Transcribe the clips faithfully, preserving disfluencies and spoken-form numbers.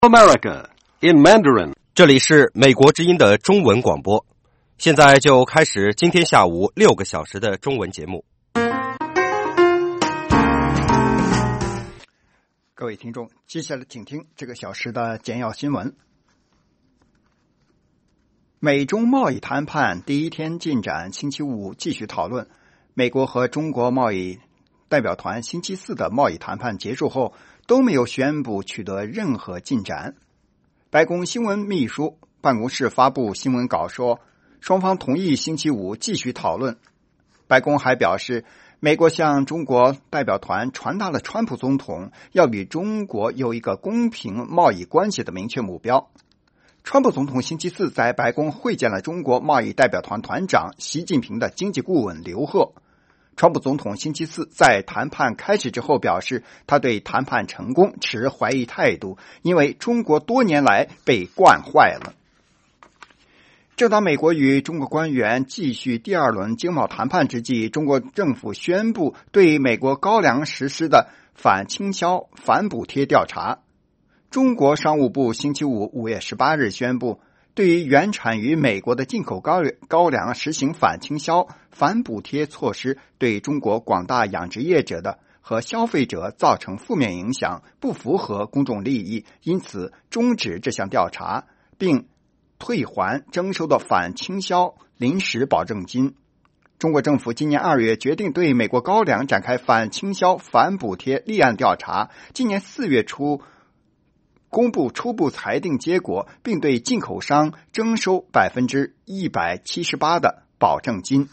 America in Mandarin。 这里是美国之音的中文广播，现在就开始今天下午六个小时的中文节目。 各位听众，接下来请听这个小时的简要新闻。美中贸易谈判第一天进展，星期五继续讨论。美国和中国贸易代表团星期四的贸易谈判结束后，都没有宣布取得任何进展。白宫新闻秘书办公室发布新闻稿说，双方同意星期五继续讨论。白宫还表示，美国向中国代表团传达了川普总统要与中国有一个公平贸易关系的明确目标。川普总统星期四在白宫会见了中国贸易代表团团长习近平的经济顾问刘鹤。川普总统星期四在谈判开始之后表示，他对谈判成功持怀疑态度，因为中国多年来被惯坏了。正当美国与中国官员继续第二轮经贸谈判之际，中国政府宣布对美国高粱实施的反倾销、反补贴调查。中国商务部星期五五月十八日宣布，对于原产于美国的进口高高粱实行反倾销、反补贴措施，对中国广大养殖业者的和消费者造成负面影响，不符合公众利益，因此终止这项调查，并退还征收的反倾销临时保证金。中国政府今年二月决定对美国高粱展开反倾销、反补贴立案调查，今年四月初公布初步裁定结果，并对进口商征收百分之一百七十八的保证金。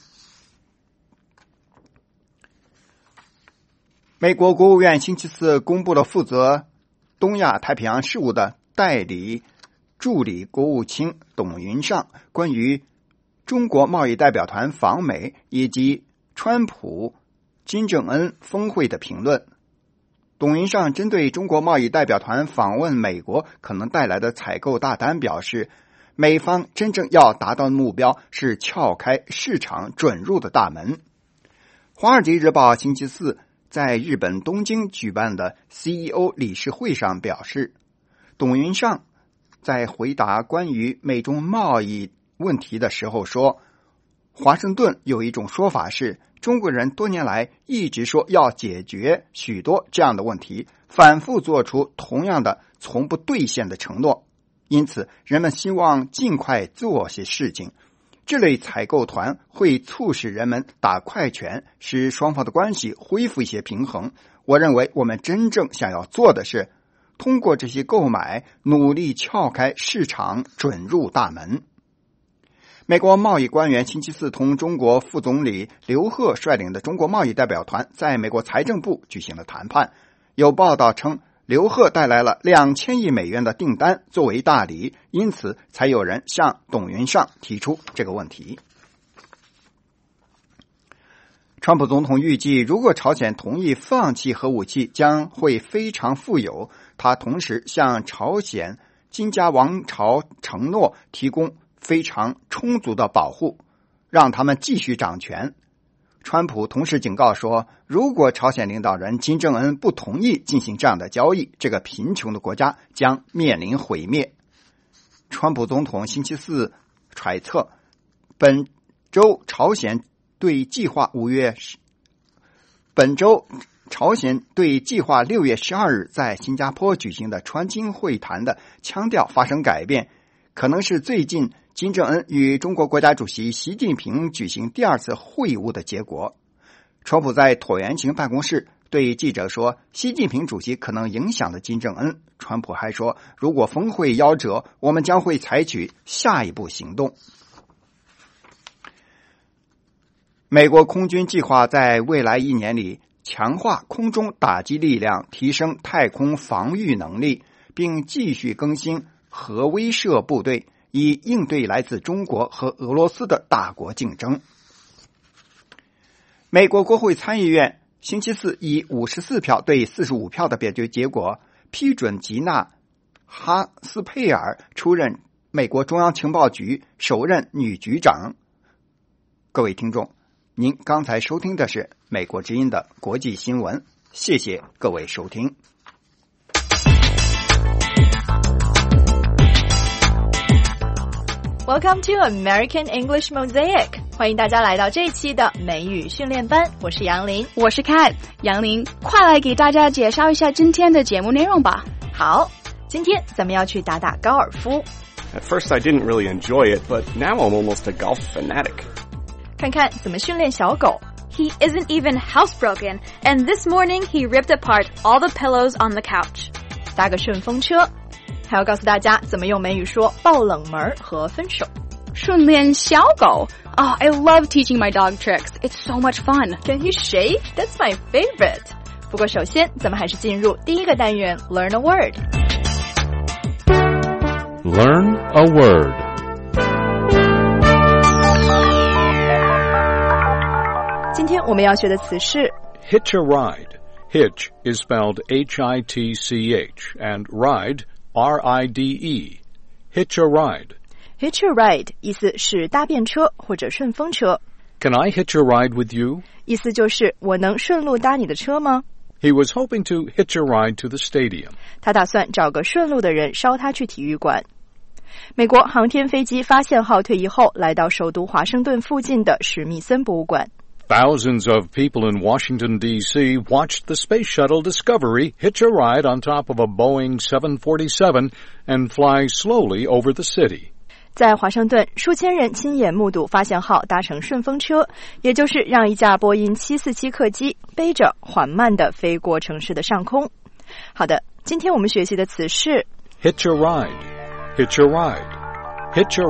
美国国务院星期四公布了负责东亚太平洋事务的代理助理国务卿董云尚关于中国贸易代表团访美以及川普、金正恩峰会的评论。董云尚针对中国贸易代表团访问美国可能带来的采购大单表示，美方真正要达到的目标是撬开市场准入的大门。华尔街日报星期四在日本东京举办的 C E O 理事会上表示，董云尚在回答关于美中贸易问题的时候说，华盛顿有一种说法是，中国人多年来一直说要解决许多这样的问题，反复做出同样的从不兑现的承诺，因此人们希望尽快做些事情。这类采购团会促使人们打快拳，使双方的关系恢复一些平衡。我认为我们真正想要做的是，通过这些购买，努力撬开市场准入大门。美国贸易官员星期四同中国副总理刘鹤率领的中国贸易代表团在美国财政部举行了谈判。有报道称，刘鹤带来了两千亿美元的订单作为大礼，因此才有人向董云尚提出这个问题。川普总统预计，如果朝鲜同意放弃核武器，将会非常富有。他同时向朝鲜金家王朝承诺提供非常充足的保护，让他们继续掌权。川普同时警告说，如果朝鲜领导人金正恩不同意进行这样的交易，这个贫穷的国家将面临毁灭。川普总统星期四揣测，本周朝鲜对计划五月本周朝鲜对计划六月十二日在新加坡举行的川金会谈的腔调发生改变，可能是最近金正恩与中国国家主席习近平举行第二次会晤的结果。川普在椭圆形办公室对记者说，习近平主席可能影响了金正恩。川普还说，如果峰会夭折，我们将会采取下一步行动。美国空军计划在未来一年里强化空中打击力量，提升太空防御能力，并继续更新核威慑部队，以应对来自中国和俄罗斯的大国竞争。美国国会参议院星期四以五十四票对四十五票的表决结果，批准吉娜·哈斯佩尔出任美国中央情报局首任女局长。各位听众，您刚才收听的是美国之音的国际新闻，谢谢各位收听。 Welcome to American English Mosaic， 欢迎大家来到这一期的美语训练班，我是杨林， 我是 Kat。 杨林，快来给大家介绍一下今天的节目内容吧。 好，今天咱们要去打打高尔夫。 At first I didn't really enjoy it, but now I'm almost a golf fanatic. 看看怎么训练小狗。 He isn't even housebroken, and this morning he ripped apart all the pillows on the couch. 搭个顺风车。还要告诉大家怎么用美语说爆冷门和分手。 训练小狗。Oh, I love teaching my dog tricks. It's so much fun. Can he shake? That's my favorite. 不过首先咱们还是进入第一个单元 Learn a word. Learn a word. 今天我们要学的词是 Hitch a ride.Hitch is spelled H I T C H, and ride, R I D E. Hitch a ride. Hitch a ride 意思是搭便车或者顺风车。 Can I hitch a ride with you? 意思就是我能顺路搭你的车吗？ He was hoping to hitch a ride to the stadium. 他打算找个顺路的人捎他去体育馆。美国航天飞机发现号退役后，来到首都华盛顿附近的史密森博物馆。 Thousands of people in Washington, D C watched the space shuttle Discovery hitch a ride on top of a Boeing seven forty-seven and fly slowly over the city. 在华盛顿，数千人亲眼目睹发现号搭乘顺风车，也就是让一架波音七四七客机背着缓慢地飞过城市的上空。好的，今天我们学习的词是 Hitch a ride, hitch a ride, hitch a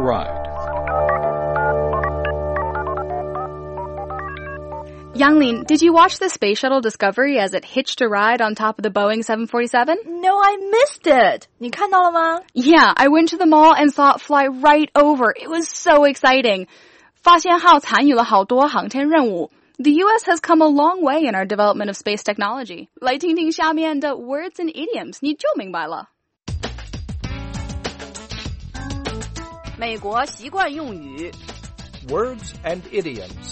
ride.Younglin, did you watch the Space Shuttle Discovery as it hitched a ride on top of the Boeing seven forty-seven? No, I missed it. 你看到了吗？ Yeah, I went to the mall and saw it fly right over. It was so exciting. 发现号参与了好多航天任务。The U S has come a long way in our development of space technology. 来听听下面的 words and idioms, 你就明白了。 美国习惯用语 Words and idioms.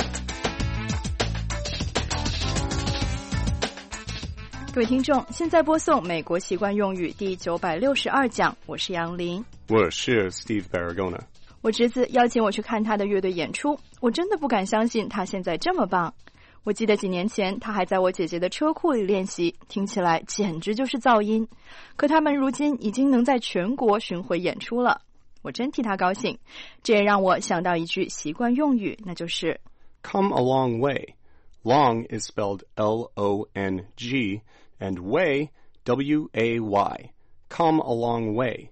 各位听众，现在播送美国习惯用语第九百六十二讲，我是杨林， 我是 Steve Baragona。 我侄子邀请我去看他的乐队演出，我真的不敢相信他现在这么棒。我记得几年前他还在我姐姐的车库里练习，听起来简直就是噪音。可他们如今已经能在全国巡回演出了，我真替他高兴。这也让我想到一句习惯用语，那就是 Come a long way.Long is spelled L O N G.And way, W A Y. Come a long way.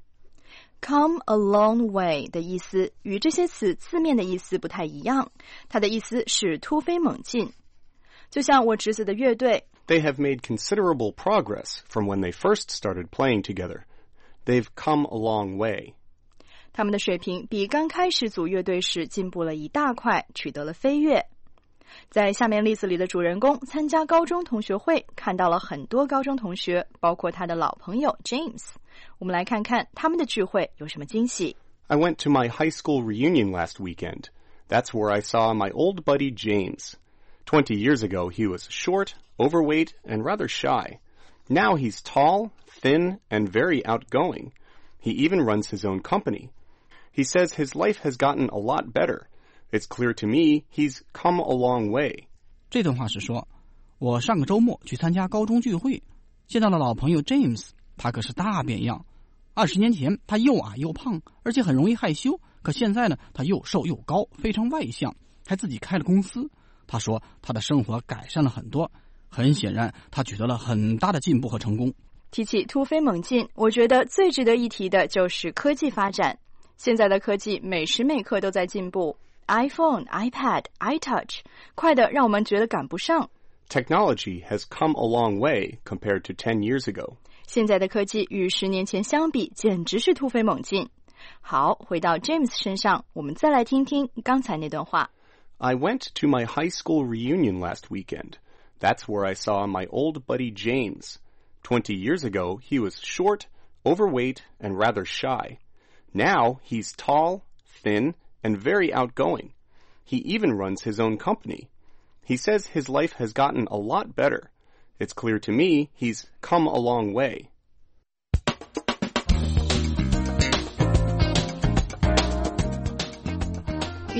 Come a long way 的意思与这些词字面的意思不太一样，它的意思是突飞猛进。就像我侄子的乐队 They have made considerable progress from when they first started playing together. They've come a long way. 他们的水平比刚开始组乐队时进步了一大块，取得了飞跃。在下面例子里的主人公参加高中同学会，看到了很多高中同学，包括他的老朋友 James。 我们来看看他们的聚会有什么惊喜。 I went to my high school reunion last weekend. That's where I saw my old buddy James. Twenty years ago, he was short, overweight, and rather shy. Now he's tall, thin, and very outgoing. He even runs his own company. He says his life has gotten a lot better.It's clear to me he's come a long way. 这段话是说，我上个周末去参加高中聚会，见到了老朋友 James， 他可是大变样。二十年前他又矮又胖，而且很容易害羞，可现在呢，他又瘦又高，非常外向，还自己开了公司。他说他的生活改善了很多，很显然他取得了很大的进步和成功。 提起突飞猛进，我觉得最值得一提的就是科技发展。现在的科技每时每刻都在进步。iPhone, iPad, iTouch, 快得让我们觉得赶不上。 Technology has come a long way compared to ten years ago. 现在的科技与十年前相比，简直是突飞猛进。好，回到 James 身上，我们再来听听刚才那段话。 I went to my high school reunion last weekend. That's where I saw my old buddy James. Twenty years ago, he was short, overweight, and rather shy. Now he's tall, thin,and very outgoing. He even runs his own company. He says his life has gotten a lot better. It's clear to me he's come a long way.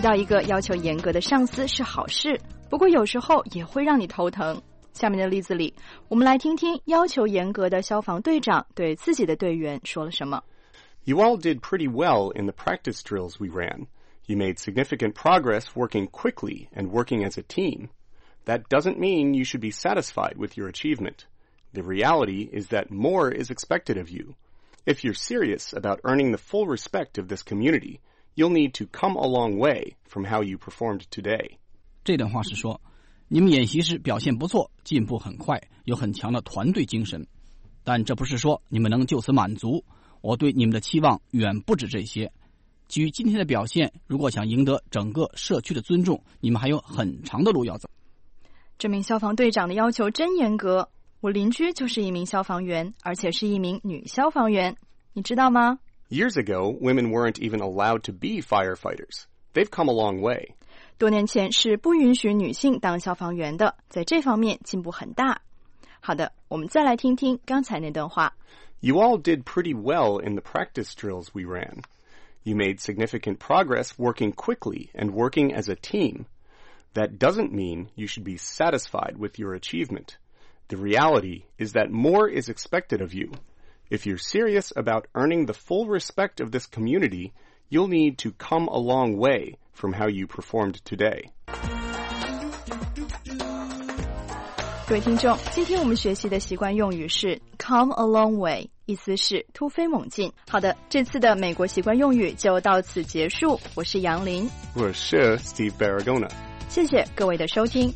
到一个要求严格的上司是好事，不过有时候也会让你头疼。下面的例子里，我们来听听要求严格的消防队长对自己的队员说了什么。 You all did pretty well in the practice drills we ran. You made significant progress working quickly and working as a team. That doesn't mean you should be satisfied with your achievement. The reality is that more is expected of you. If you're serious about earning the full respect of this community, you'll need to come a long way from how you performed today. 这段话是说，你们演习时表现不错，进步很快，有很强的团队精神。但这不是说你们能就此满足，我对你们的期望远不止这些。基于今天的表现，如果想赢得整个社区的尊重，你们还有很长的路要走。 这名消防队长的要求真严格，我邻居就是一名消防员，而且是一名女消防员，你知道吗？ Years ago, women weren't even allowed to be firefighters. They've come a long way. 多年前是不允许女性当消防员的，在这方面进步很大。好的，我们再来听听刚才那段话。 You all did pretty well in the practice drills we ran. You made significant progress working quickly and working as a team. That doesn't mean you should be satisfied with your achievement. The reality is that more is expected of you. If you're serious about earning the full respect of this community, you'll need to come a long way from how you performed today. 各位听众，今天我们学习的习惯用语是 come a long way， 意思是突飞猛进。好的，这次的美国习惯用语就到此结束。我是杨林， 我是 Steve Baragona。 谢谢各位的收听。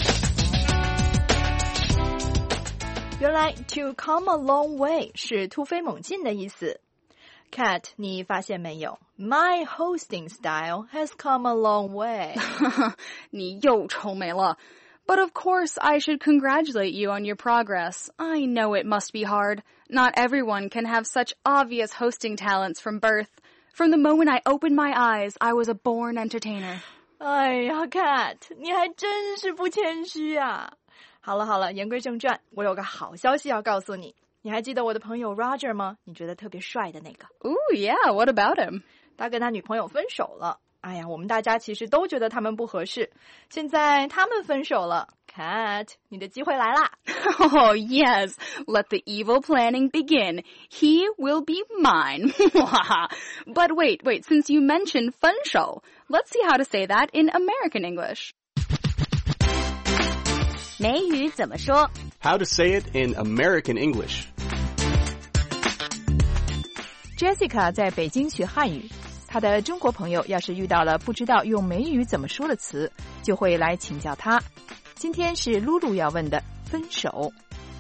原来 to come a long way 是突飞猛进的意思。Kat， 你发现没有 ？My hosting style has come a long way 。 你又愁眉了。But of course, I should congratulate you on your progress. I know it must be hard. Not everyone can have such obvious hosting talents from birth. From the moment I opened my eyes, I was a born entertainer. 哎呀 ，Kat， 你还真是不谦虚啊！好了好了，言归正传，我有个好消息要告诉你。你还记得我的朋友 Roger 吗？你觉得特别帅的那个。 Ooh, yeah, what about him? 他跟他女朋友分手了。哎呀，我们大家其实都觉得他们不合适。现在他们分手了 ，Kat， 你的机会来啦 ！Oh yes, let the evil planning begin. He will be mine. But wait, wait. Since you mentioned 分手, let's see how to say that in American English. 美语怎么说 How to say it in American English. Jessica 在北京学汉语。他的中国朋友要是遇到了不知道用美语怎么说的词，就会来请教他。今天是露露要问的分手。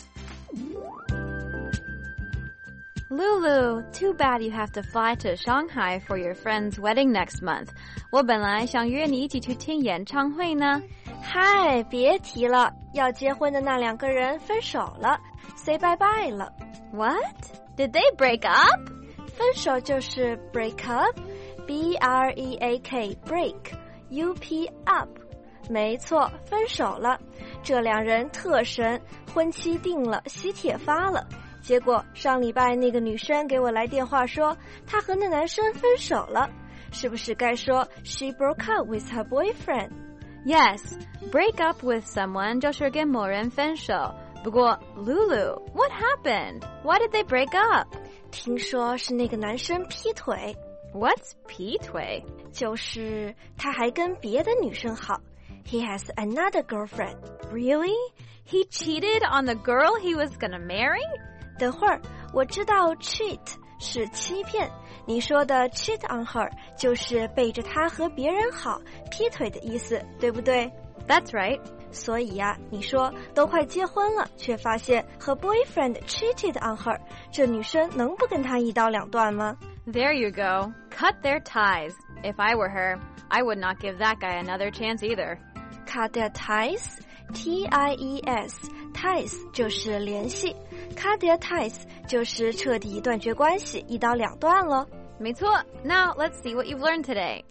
Lulu, too bad you have to fly to Shanghai for your friend's wedding next month. 我本来想约你一起去听演唱会呢。 嗨，别提了，要结婚的那两个人分手了 ，say bye bye 了。 What? Did they break up? 分手就是 break up。B R E A K break U P up 没错，分手了。这两人特神，婚期定了，喜帖发了。结果上礼拜那个女生给我来电话说，她和那男生分手了。是不是该说 she broke up with her boyfriend? Yes, break up with someone 就是跟某人分手。不过 Lulu, what happened? Why did they break up? 听说是那个男生劈腿。 What's 劈腿？ 就是他还跟别的女生好。He has another girlfriend. Really? He cheated on the girl he was gonna marry? 等会儿，我知道 cheat 是欺骗，你说的 cheat on her 就是背着他和别人好，劈腿的意思，对不对？ That's right. 所以呀、啊，你说都快结婚了，却发现和 boyfriend cheated on her， 这女生能不跟他一刀两断吗？ There you go. Cut their ties. If I were her, I would not give that guy another chance either. Cut their ties? T I E S. Ties 就是联系。Cut their ties 就是彻底断绝关系，一刀两断了。 没错。Now let's see what you've learned today.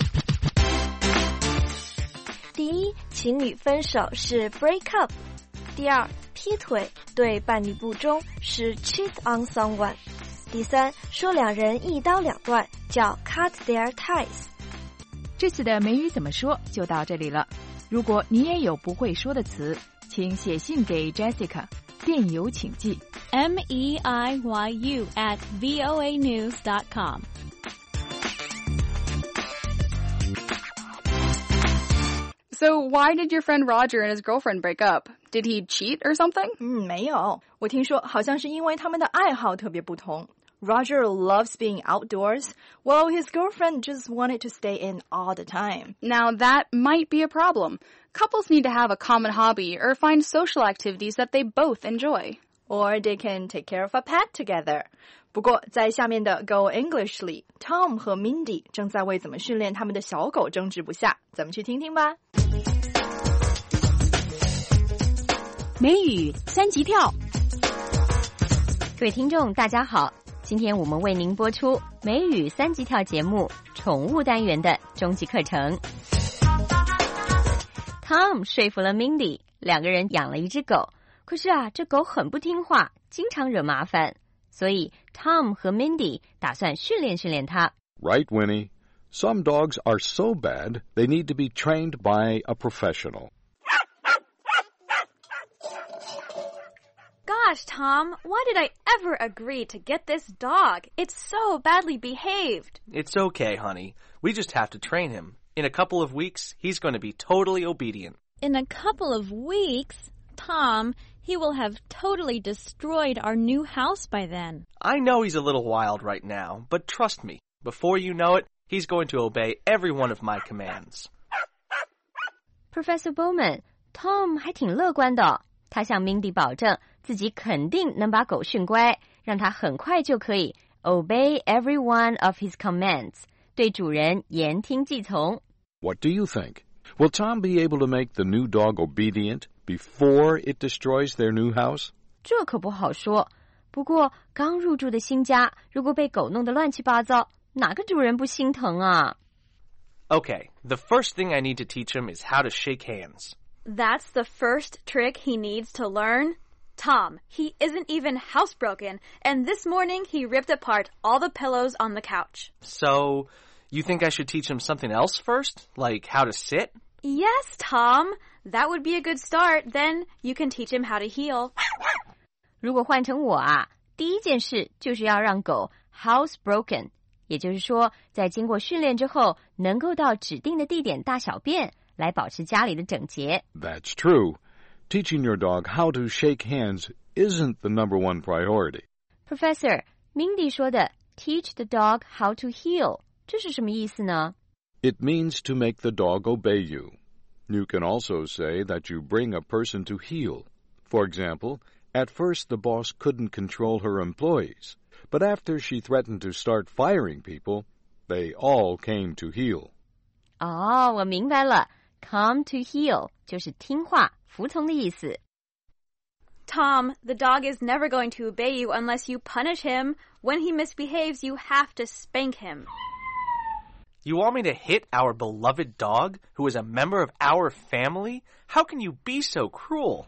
第一，情侣分手是 break up。第二，劈腿对伴侣不忠是 cheat on someone。第三，说两人一刀两断叫 cut their ties。 这次的美语怎么说就到这里了。如果你也有不会说的词，请写信给 Jessica， 电邮请寄 M E I Y U at voa news dot com。 So why did your friend Roger and his girlfriend break up? Did he cheat or something? 嗯，没有，我听说好像是因为他们的爱好特别不同。Roger loves being outdoors, while his girlfriend just wanted to stay in all the time. Now that might be a problem. Couples need to have a common hobby or find social activities that they both enjoy. Or they can take care of a pet together. 不过在下面的 Go English 里 Tom 和 Mindy 正在为怎么训练他们的小狗争执不下，咱们去听听吧。 美语三级跳。 各位听众大家好，今天我们为您播出美语三级跳节目宠物单元的终极课程。Tom 说服了 Mindy， 两个人养了一只狗，可是啊，这狗很不听话，经常惹麻烦，所以 Tom 和 Mindy 打算训练训练它。 Right, Winnie. Some dogs are so bad, they need to be trained by a professional. Gosh, Tom, why did I ever agree to get this dog? It's so badly behaved. It's okay, honey. We just have to train him. In a couple of weeks, he's going to be totally obedient. In a couple of weeks? Tom, he will have totally destroyed our new house by then. I know he's a little wild right now, but trust me, before you know it, he's going to obey every one of my commands. Professor Bowman, Tom 还挺乐观的，他向 Mindy 保证自己肯定能把狗训乖，让它很快就可以 obey every one of his commands， 对主人言听计从。 What do you think? Will Tom be able to make the new dog obedient before it destroys their new house? 这可不好说。不过刚入住的新家，如果被狗弄得乱七八糟，哪个主人不心疼啊？ Okay, the first thing I need to teach him is how to shake hands. That's the first trick he needs to learn? Tom, he isn't even housebroken, and this morning he ripped apart all the pillows on the couch. So, you think I should teach him something else first? Like how to sit? Yes, Tom. That would be a good start. Then you can teach him how to heel. 如果换成我啊，第一件事就是要让狗 housebroken， 也就是说，在经过训练之后，能够到指定的地点大小便，来保持家里的整洁。 That's true. Teaching your dog how to shake hands isn't the number one priority. Professor, Mindy 说的 teach the dog how to heel， 这是什么意思呢？ It means to make the dog obey you. You can also say that you bring a person to heel. For example, at first the boss couldn't control her employees, but after she threatened to start firing people, they all came to heel. 哦，我明白了。Come to heel 就是听话、服从的意思。 Tom, the dog is never going to obey you unless you punish him. When he misbehaves, you have to spank him. You want me to hit our beloved dog, who is a member of our family? How can you be so cruel?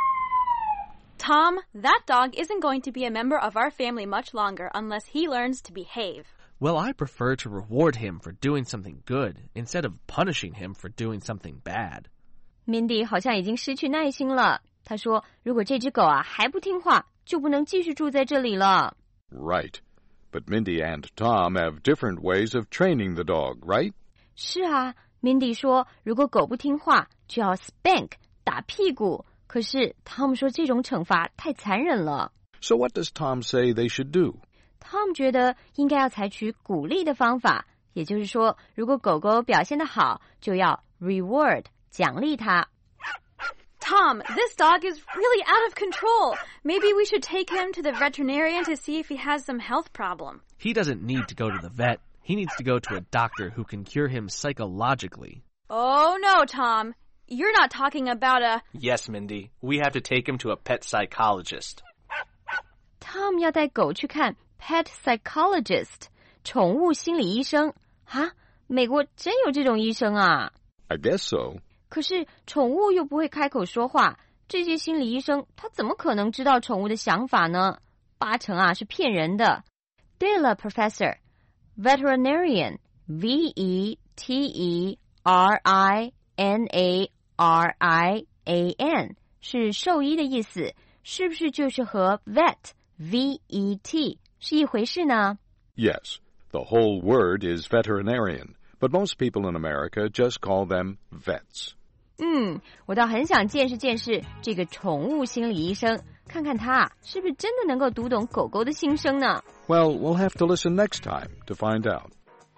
Tom, that dog isn't going to be a member of our family much longer unless he learns to behave. Well, I prefer to reward him for doing something good instead of punishing him for doing something bad. Mindy 好像已经失去耐心了。她说，如果这只狗啊还不听话，就不能继续住在这里了。 Right. But Mindy and Tom have different ways of training the dog, right? 是啊 ，Mindy 说，如果狗不听话，就要 spank 打屁股。可是 Tom 说这种惩罚太残忍了。 So what does Tom say they should do? Tom 觉得应该要采取鼓励的方法，也就是说，如果狗狗表现得好，就要 reward 奖励它。 Tom, this dog is really out of control. Maybe we should take him to the veterinarian to see if he has some health problem. He doesn't need to go to the vet. He needs to go to a doctor who can cure him psychologically. Oh, no, Tom. You're not talking about a... Yes, Mindy. We have to take him to a pet psychologist. Tom 要带狗去看 pet psychologist 宠物心理医生啊？美国真有这种医生啊？ I guess so. 可是宠物又不会开口说话，这些心理医生他怎么可能知道宠物的想法呢？八成啊是骗人的。对了 ，Professor， veterinarian V E T E R I N A R I A N 是兽医的意思，是不是就是和 vet V E T 是一回事呢？ Yes, the whole word is veterinarian, but most people in America just call them vets. 嗯，我倒很想见识见识这个宠物心理医生，看看他是不是真的能够读懂狗狗的心声呢？ Well, we'll have to listen next time to find out.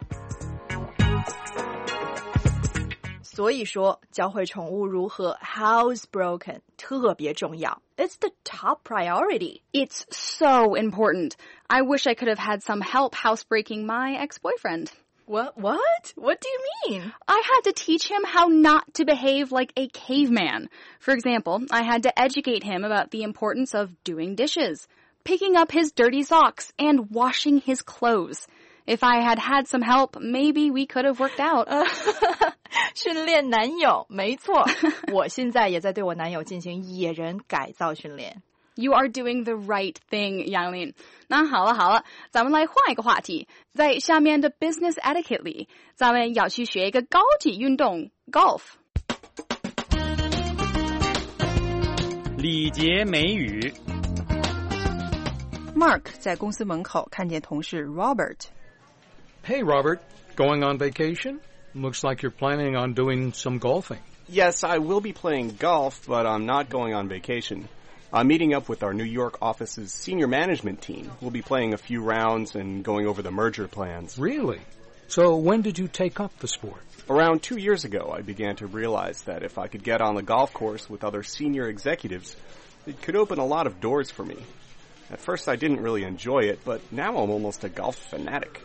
所以说，教会宠物如何 housebroken 特别重要。It's the top priority. It's so important. I wish I could have had some help housebreaking my ex-boyfriend. What? What? What do you mean? I had to teach him how not to behave like a caveman. For example, I had to educate him about the importance of doing dishes, picking up his dirty socks, and washing his clothes. If I had had some help, maybe we could have worked out. 训练男友，没错。我现在也在对我男友进行野人改造训练。 You are doing the right thing, Yanglin. 那好了好了，咱们来换一个话题。在下面的 business etiquette 里，咱们要去学一个高级运动 golf。 礼节美语。 Mark 在公司门口看见同事 Robert。Hey, Robert, going on vacation? Looks like you're planning on doing some golfing. Yes, I will be playing golf, but I'm not going on vacation. I'm meeting up with our New York office's senior management team. We'll be playing a few rounds and going over the merger plans. Really? So when did you take up the sport? Around two years ago, I began to realize that if I could get on the golf course with other senior executives, it could open a lot of doors for me. At first, I didn't really enjoy it, but now I'm almost a golf fanatic.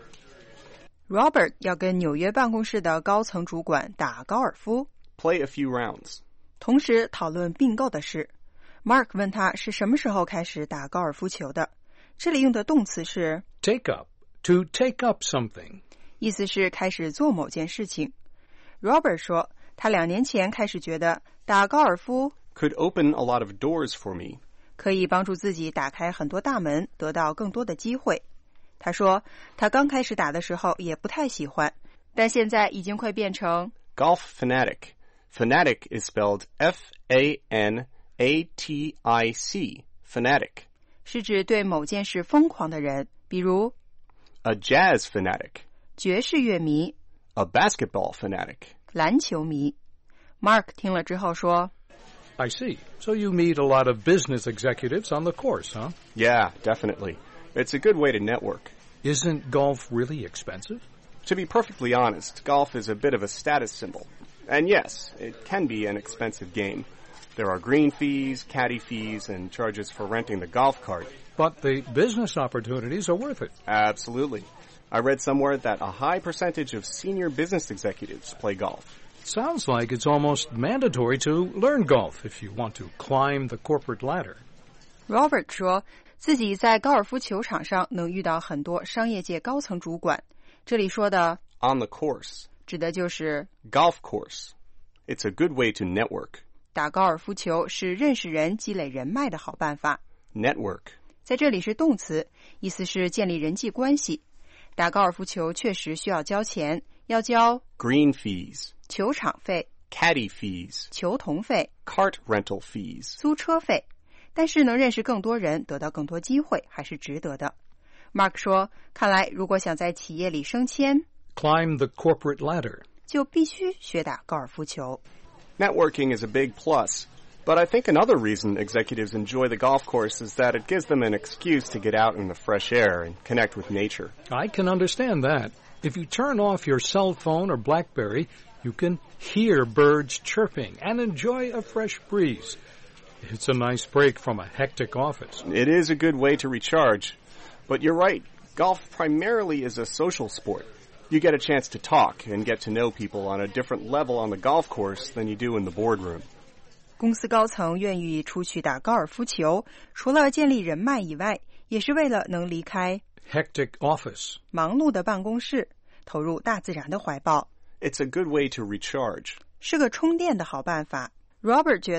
Robert 要跟纽约办公室的高层主管打高尔夫 Play a few rounds. 同时讨论并购的事。Mark 问他是什么时候开始打高尔夫球的，这里用的动词是 take up, to take up something. 意思是开始做某件事情。Robert 说他两年前开始觉得打高尔夫 could open a lot of doors for me. 可以帮助自己打开很多大门，得到更多的机会。他说他刚开始打的时候也不太喜欢，但现在已经快变成 Golf fanatic. Fanatic is spelled F A N A T I C. Fanatic. 是指对某件事疯狂的人，比如 A jazz fanatic. 爵士乐迷 A basketball fanatic. 篮球迷。Mark 听了之后说 I see. So you meet a lot of business executives on the course, huh? Yeah, definitely. It's a good way to network. Isn't golf really expensive? To be perfectly honest, golf is a bit of a status symbol. And yes, it can be an expensive game. There are green fees, caddy fees, and charges for renting the golf cart. But the business opportunities are worth it. Absolutely. I read somewhere that a high percentage of senior business executives play golf. Sounds like it's almost mandatory to learn golf if you want to climb the corporate ladder. Robert 说自己在高尔夫球场上能遇到很多商业界高层主管，这里说的 on the course 指的就是 golf course. It's a good way to network. 打高尔夫球是认识人、积累人脉的好办法。 Network 在这里是动词，意思是建立人际关系。打高尔夫球确实需要交钱，要交 green fees, 球场费 caddy fees, 球童费 cart rental fees, 租车费。但是能认识更多人，得到更多机会，还是值得的。Mark 说，看来如果想在企业里升迁 climb the corporate ladder, 就必须学打高尔夫球。 Networking is a big plus, but I think another reason executives enjoy the golf course is that it gives them an excuse to get out in the fresh air and connect with nature. I can understand that. If you turn off your cell phone or BlackBerry, you can hear birds chirping and enjoy a fresh breeze. It's a nice break from a hectic office. It is a good way to recharge. But you're right, golf primarily is a social sport. You get a chance to talk and get to know people on a different level on the golf course than you do in the boardroom. 公司高层愿意出去打高尔夫球，除了建立人脉以外，也是为了能离开 hectic office 忙碌的办公室，投入大自然的怀抱。 It's a good way to recharge. 是个充电的好办法。Robert 觉得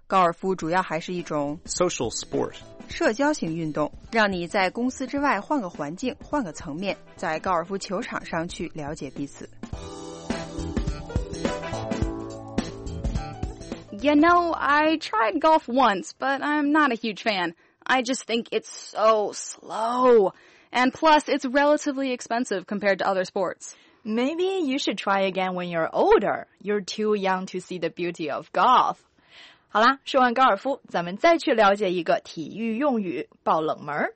高尔夫主要还是一种 social sport， 社交型运动，让你在公司之外换个环境，换个层面，在高尔夫球场上去了解彼此。 You know, I tried golf once, but I'm not a huge fan. I just think it's so slow. And plus, it's relatively expensive compared to other sports. Maybe you should try again when you're older. You're too young to see the beauty of golf. 好啦，说完高尔夫，咱们再去了解一个体育用语——爆冷门。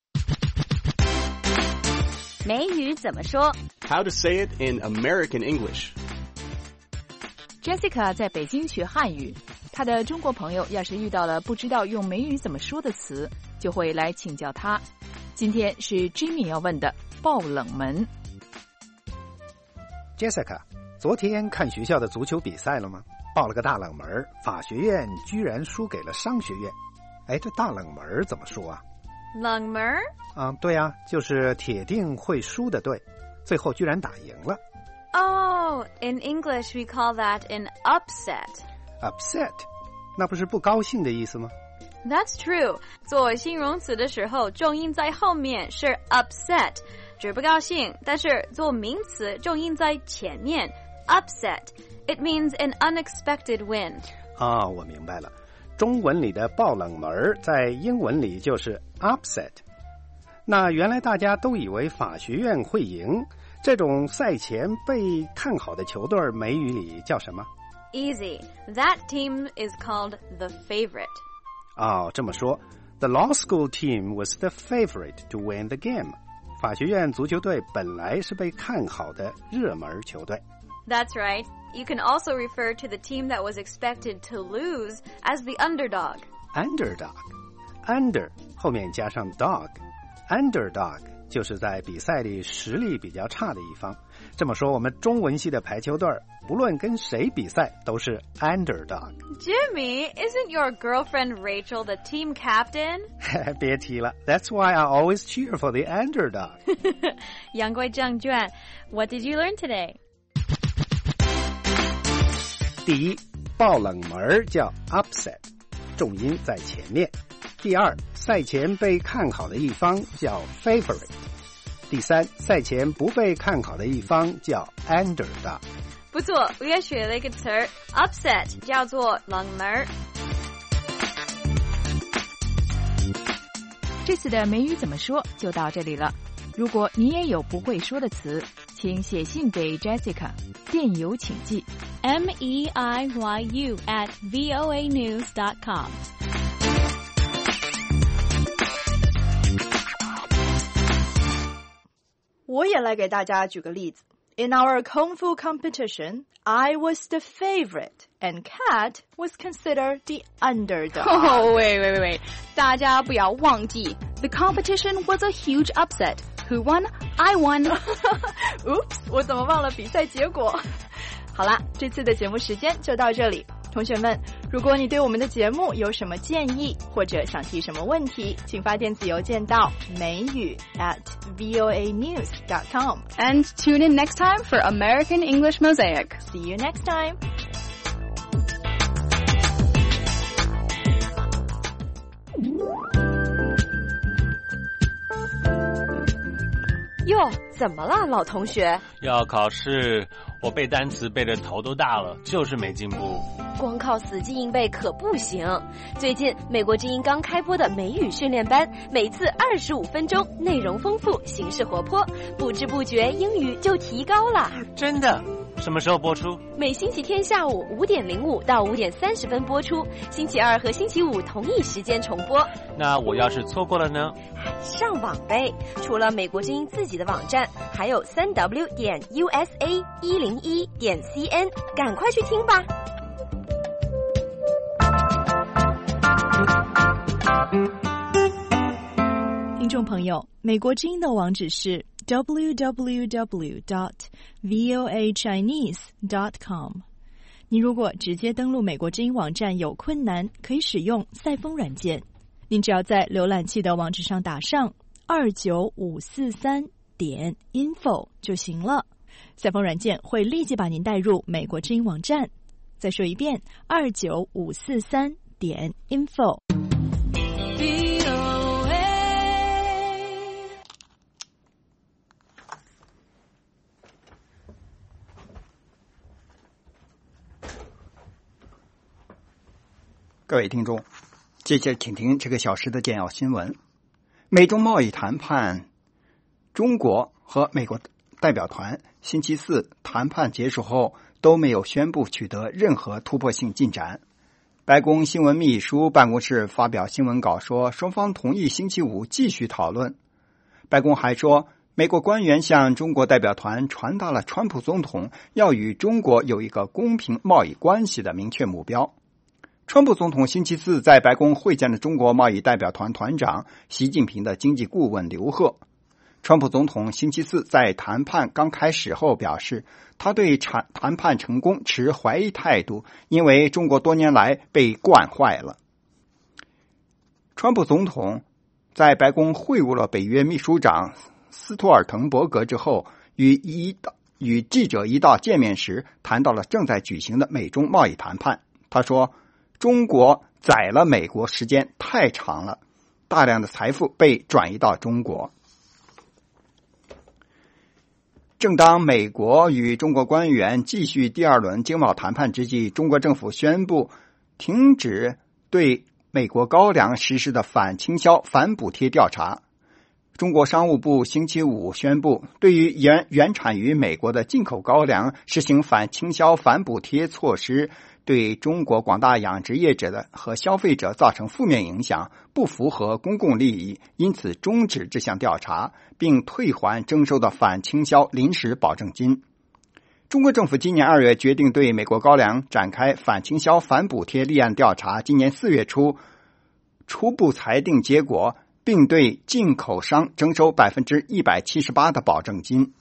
美语怎么说 How to say it in American English。Jessica 在北京学汉语，她的中国朋友要是遇到了不知道用美语怎么说的词，就会来请教她。今天是 Jimmy 要问的爆冷门。 Jessica， 昨天看学校的足球比赛了吗？爆了个大冷门，法学院居然输给了商学院。哎，这大冷门怎么说啊？ 冷门？ 啊，对啊，就是铁定会输的队，最后居然打赢了。 Oh, in English we call that an upset. Upset? 那不是不高兴的意思吗？ That's true. 做形容词的时候，重音在后面是 upset， 指不高兴，但是做名词，重音在前面 upset. It means an unexpected win. 啊，我明白了。中文里的爆冷门在英文里就是 upset。那原来大家都以为法学院会赢，这种赛前被看好的球队美语里叫什么？ Easy. That team is called the favorite. 哦，这么说 The law school team was the favorite to win the game. 法学院足球队本来是被看好的热门球队。 That's right. You can also refer to the team that was expected to lose as the underdog. Underdog. Under 后面加上 dog.Underdog 就是在比赛里实力比较差的一方。这么说，我们中文系的排球队不论跟谁比赛都是 underdog。 Jimmy, isn't your girlfriend Rachel the team captain? 别提了 That's why I always cheer for the underdog. 言归正传 What did you learn today? 第一，爆冷门叫 upset， 重音在前面。第二，赛前被看好的一方叫 favorite。 第三，赛前不被看好的一方叫 underdog。 不错，我也学了一个词儿 upset 叫做冷门。 这次的美语怎么说就到这里了。如果你也有不会说的词，请写信给 Jessica， 电邮请寄 M E I Y U at V O A news dot com。 我也来给大家举个例子。In our Kung Fu competition, I was the favorite, and Kat was considered the underdog. Oh, wait, wait, wait, wait. 大家不要忘记 The competition was a huge upset. Who won? I won. Oops, 我怎么忘了比赛结果？好啦，这次的节目时间就到这里。同学们，如果你对我们的节目有什么建议，或者想提什么问题，请发电子邮件到美语 at V O A news dot com. And tune in next time for American English Mosaic. See you next time. 哟，怎么了，老同学？ 要考试，我背单词背得头都大了，就是没进步。 光靠死记硬背可不行。最近美国之音刚开播的美语训练班，每次二十五分钟，内容丰富，形式活泼，不知不觉英语就提高了。 真的？什么时候播出？ 每星期天下午五点零五到五点三十分播出，星期二和星期五同一时间重播。 那我要是错过了呢？ 上网呗！除了美国之音自己的网站，还有三 w 点 U S A 一零一点 C N， 赶快去听吧。 听众朋友，美国之音的网址是 w w w dot v o a chinese dot com。 你如果直接登录美国之音网站有困难，可以使用赛风软件。您只要在浏览器的网址上打上二九五四三点 info 就行了，赛风软件会立即把您带入美国之音网站。再说一遍，二九五四三点 info。 各位听众，接着请听这个小时的简要新闻。美中贸易谈判，中国和美国代表团星期四谈判结束后都没有宣布取得任何突破性进展。白宫新闻秘书办公室发表新闻稿说，双方同意星期五继续讨论。白宫还说，美国官员向中国代表团传达了川普总统要与中国有一个公平贸易关系的明确目标。川普总统星期四在白宫会见了中国贸易代表团团长习近平的经济顾问刘鹤。川普总统星期四在谈判刚开始后表示，他对谈谈判成功持怀疑态度，因为中国多年来被惯坏了。川普总统在白宫会晤了北约秘书长斯托尔滕伯格之后，与一与记者一道见面时谈到了正在举行的美中贸易谈判。他说，中国宰了美国时间太长了，大量的财富被转移到中国。正当美国与中国官员继续第二轮经贸谈判之际，中国政府宣布停止对美国高粱实施的反倾销反补贴调查。中国商务部星期五宣布，对于原原产于美国的进口高粱实行反倾销反补贴措施，对中国广大养殖业者的和消费者造成负面影响，不符合公共利益，因此终止这项调查，并退还征收的反倾销临时保证金。中国政府今年二月决定对美国高粱展开反倾销反补贴立案调查，今年四月初初步裁定结果，并对进口商征收百分之一百七十八的保证金。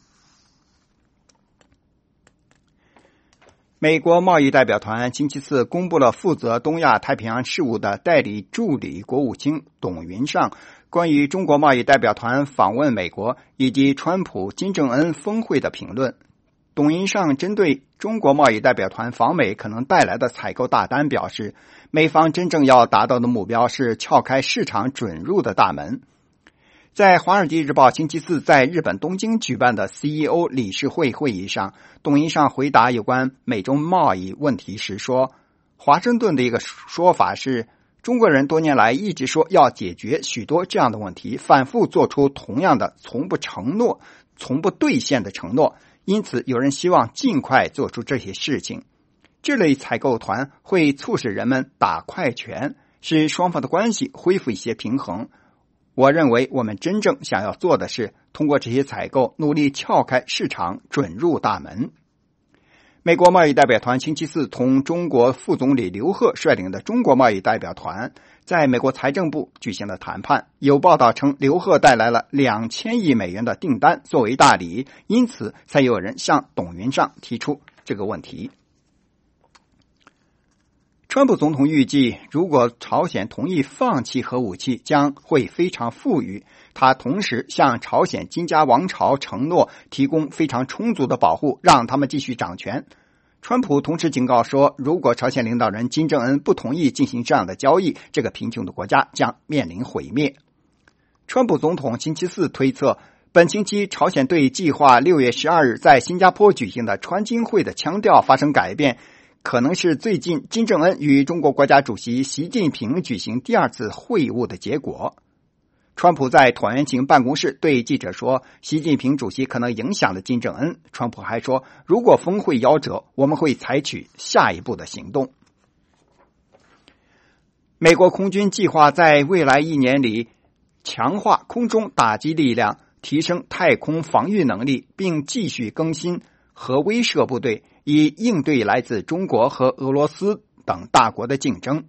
美国贸易代表团星期四公布了负责东亚太平洋事务的代理助理国务卿董云尚关于中国贸易代表团访问美国以及川普金正恩峰会的评论。董云尚针对中国贸易代表团访美可能带来的采购大单表示，美方真正要达到的目标是撬开市场准入的大门。在《华尔街日报》星期四在日本东京举办的 C E O 理事会会议上，董云尚回答有关美中贸易问题时说，华盛顿的一个说法是，中国人多年来一直说要解决许多这样的问题，反复做出同样的从不承诺、从不兑现的承诺，因此有人希望尽快做出这些事情。这类采购团会促使人们打快拳，使双方的关系恢复一些平衡。我认为我们真正想要做的是通过这些采购努力撬开市场准入大门。美国贸易代表团星期四同中国副总理刘鹤率领的中国贸易代表团在美国财政部举行了谈判。有报道称，刘鹤带来了两千亿美元的订单作为大礼，因此才有人向董云尚提出这个问题。川普总统预计，如果朝鲜同意放弃核武器，将会非常富裕。他同时向朝鲜金家王朝承诺提供非常充足的保护，让他们继续掌权。川普同时警告说，如果朝鲜领导人金正恩不同意进行这样的交易，这个贫穷的国家将面临毁灭。川普总统星期四推测，本星期朝鲜对计划六月十二日在新加坡举行的川金会的腔调发生改变，可能是最近金正恩与中国国家主席习近平举行第二次会晤的结果。川普在椭圆形办公室对记者说，习近平主席可能影响了金正恩。川普还说，如果峰会夭折，我们会采取下一步的行动。美国空军计划在未来一年里强化空中打击力量，提升太空防御能力，并继续更新核威慑部队，以应对来自中国和俄罗斯等大国的竞争。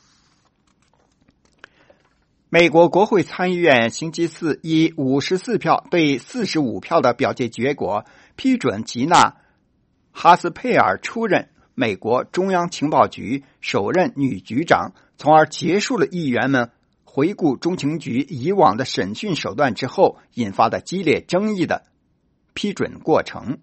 美国国会参议院星期四以五十四票对四十五票的表决结果，批准吉娜·哈斯佩尔出任美国中央情报局首任女局长，从而结束了议员们回顾中情局以往的审讯手段之后引发的激烈争议的批准过程。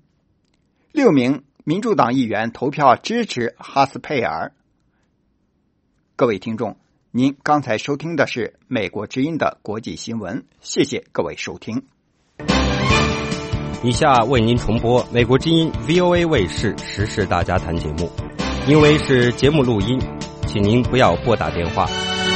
六名民主党议员投票支持哈斯佩尔。 各位听众，您刚才收听的是美国之音的国际新闻，谢谢各位收听。 以下为您重播美国之音 V O A 卫视时事大家谈节目，因为是节目录音，请您不要拨打电话。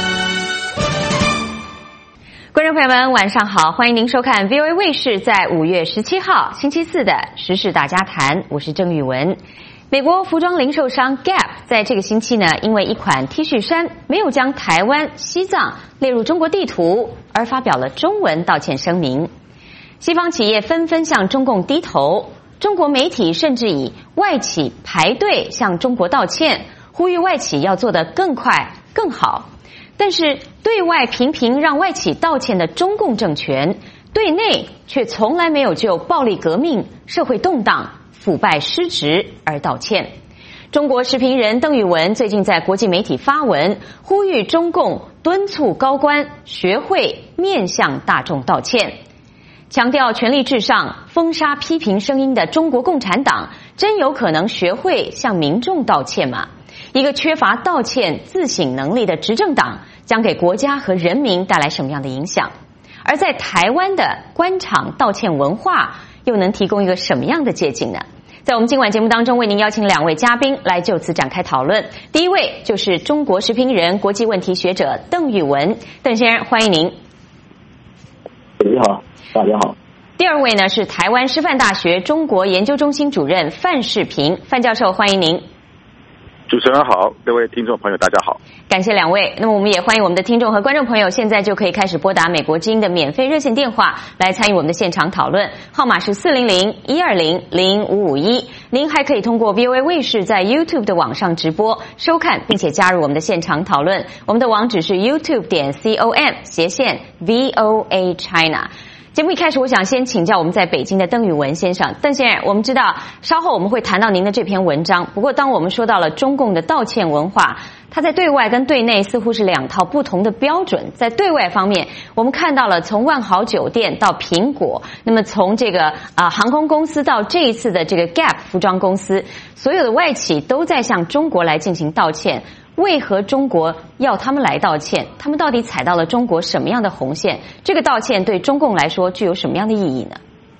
观众朋友们晚上好，欢迎您收看 V O A 卫视在五月十七号星期四的时事大家谈，我是郑玉文。美国服装零售商 Gap 在这个星期呢，因为一款 T 恤衫没有将台湾、西藏列入中国地图，而发表了中文道歉声明。西方企业纷纷向中共低头，中国媒体甚至以外企排队向中国道歉，呼吁外企要做得更快更好。但是对外频频让外企道歉的中共政权，对内却从来没有就暴力革命、社会动荡、腐败失职而道歉。中国时评人邓玉文最近在国际媒体发文，呼吁中共敦促高官学会面向大众道歉。强调权力至上、封杀批评声音的中国共产党，真有可能学会向民众道歉吗？一个缺乏道歉自省能力的执政党，将给国家和人民带来什么样的影响？而在台湾的官场道歉文化，又能提供一个什么样的借鉴呢？在我们今晚节目当中，为您邀请两位嘉宾来就此展开讨论。第一位就是中国时评人、国际问题学者邓玉文，邓先生，欢迎您。 你好，大家好。 第二位呢是台湾师范大学中国研究中心主任范世平，范教授，欢迎您。 主持人好，各位听众朋友大家好， 感谢两位。那么我们也欢迎我们的听众和观众朋友现在就可以开始拨打美国之音的免费热线电话来参与我们的现场讨论，号码是四零零一二零零五五一。您还可以通过 V O A 卫视在 YouTube 的网上直播收看，并且加入我们的现场讨论。我们的网址是 YouTube 点 com 斜线 V O A China。节目一开始，我想先请教我们在北京的邓玉文先生。邓先生，我们知道稍后我们会谈到您的这篇文章，不过当我们说到了中共的道歉文化，它在对外跟对内似乎是两套不同的标准。在对外方面，我们看到了从万豪酒店到苹果，那么从这个啊、呃、航空公司到这一次的这个 Gap 服装公司，所有的外企都在向中国来进行道歉。为何中国要他们来道歉？他们到底踩到了中国什么样的红线？这个道歉对中共来说具有什么样的意义呢？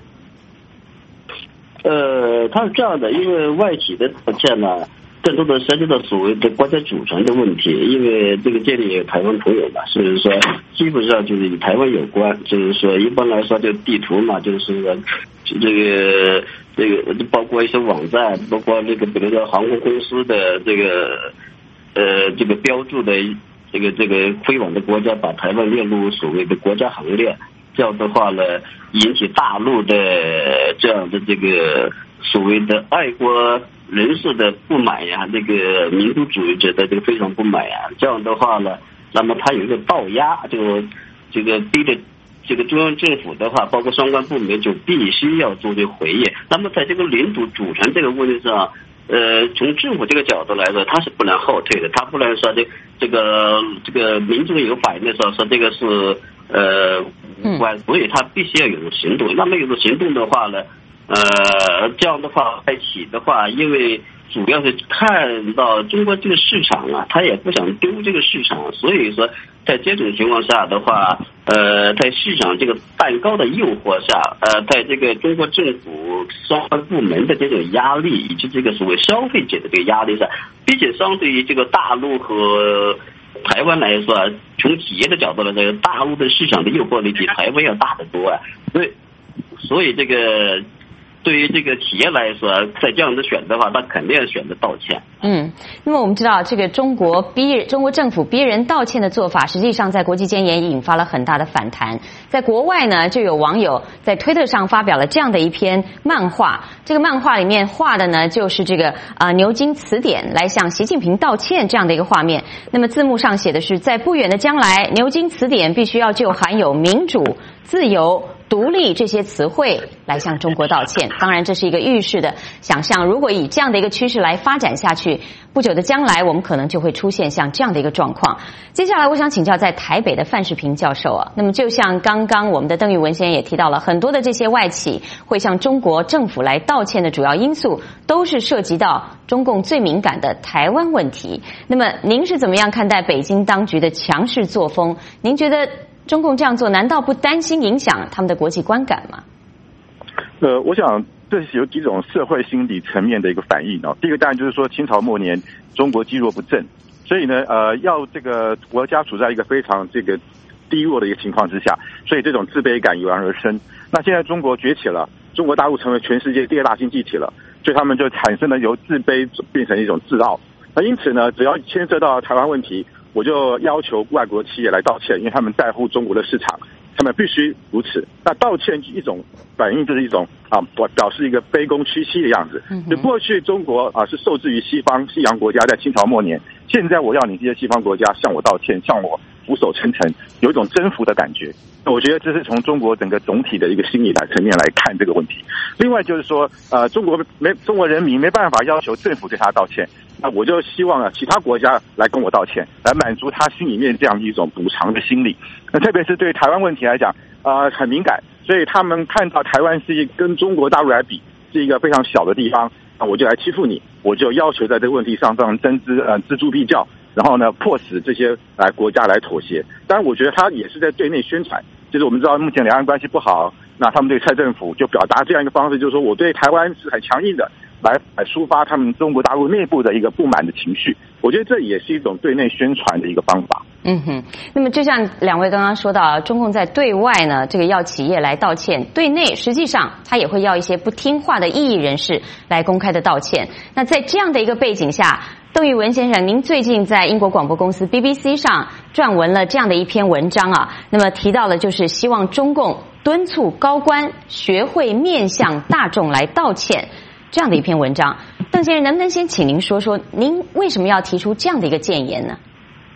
呃，它是这样的，因为外企的道歉呢，更多的涉及到所谓的国家主权的问题。因为这个这里有台湾朋友嘛，所以说基本上就是与台湾有关。就是说，一般来说，就地图嘛，就是说这个这个包括一些网站，包括那个比如说航空公司的这个。呃，这个标注的这个这个亏网的国家把台湾列入所谓的国家行列，这样的话呢，引起大陆的这样的这个所谓的爱国人士的不满呀，这个民族主义者的这个非常不满呀，这样的话呢，那么他有一个倒压，就这个逼着这个中央政府的话，包括相关部门就必须要做这回应。那么在这个领土主权这个问题上。呃，从政府这个角度来说，他是不能后退的，他不能说这这个这个民众有反应的时候说这个是呃无关，所以他必须要有个行动。那么有个行动的话呢，呃，这样的话外企的话，因为主要是看到中国这个市场啊，他也不想丢这个市场，所以说在这种情况下的话，呃，在市场这个蛋糕的诱惑下，呃，在这个中国政府相关部门的这种压力，以及这个所谓消费者的这个压力上，并且相对于这个大陆和台湾来说，从企业的角度来说，大陆的市场的诱惑力比台湾要大得多啊，所以，所以这个。对于这个企业来说，在这样的选择的话，他肯定要选择道歉。 嗯，那么我们知道，这个中国逼中国政府逼人道歉的做法，实际上在国际间也引发了很大的反弹。在国外呢，就有网友在推特上发表了这样的一篇漫画。这个漫画里面画的呢，就是这个啊、呃、牛津词典来向习近平道歉这样的一个画面。那么字幕上写的是，在不远的将来，牛津词典必须要就含有民主、 自由、独立这些词汇来向中国道歉。当然，这是一个预示的想象。如果以这样的一个趋势来发展下去，不久的将来，我们可能就会出现像这样的一个状况。接下来，我想请教在台北的范世平教授啊，那么就像刚刚我们的邓玉文先生也提到了，很多的这些外企会向中国政府来道歉的主要因素，都是涉及到中共最敏感的台湾问题。那么，您是怎么样看待北京当局的强势作风？您觉得中共这样做，难道不担心影响他们的国际观感吗？ 呃，我想这是有几种社会心理层面的一个反应哦。第一个当然就是说，清朝末年中国积弱不振，所以呢，呃，要这个国家处在一个非常这个低弱的一个情况之下，所以这种自卑感油然而生。那现在中国崛起了，中国大陆成为全世界第二大经济体了，所以他们就产生了由自卑变成一种自傲。那因此呢，只要牵涉到台湾问题，我就要求外国企业来道歉，因为他们在乎中国的市场，他们必须如此。那道歉一种反应就是一种啊，表示一个卑躬屈膝的样子。就过去中国啊是受制于西方西洋国家，在清朝末年，现在我要你这些西方国家向我道歉，向我俯首称臣，有一种征服的感觉。我觉得这是从中国整个总体的一个心理来层面来看这个问题。另外就是说，呃，中国没中国人民没办法要求政府对他道歉。那我就希望啊，其他国家来跟我道歉，来满足他心里面这样一种补偿的心理。那特别是对台湾问题来讲，啊、呃，很敏感，所以他们看到台湾是一跟中国大陆来比是一个非常小的地方，那我就来欺负你，我就要求在这个问题上让睁只呃锱铢必较，然后呢，迫使这些来国家来妥协。当然，我觉得他也是在对内宣传，就是我们知道目前两岸关系不好，那他们对蔡政府就表达这样一个方式，就是说我对台湾是很强硬的。来来抒发他们中国大陆内部的一个不满的情绪，我觉得这也是一种对内宣传的一个方法。 嗯哼，那么就像两位刚刚说到，中共在对外呢，这个要企业来道歉，对内实际上他也会要一些不听话的异议人士来公开的道歉。那在这样的一个背景下，邓玉文先生，您最近在英国广播公司 B B C 上撰文了这样的一篇文章啊，那么提到了就是希望中共敦促高官学会面向大众来道歉。这样的一篇文章，邓先生能不能先请您说说，您为什么要提出这样的一个谏言呢？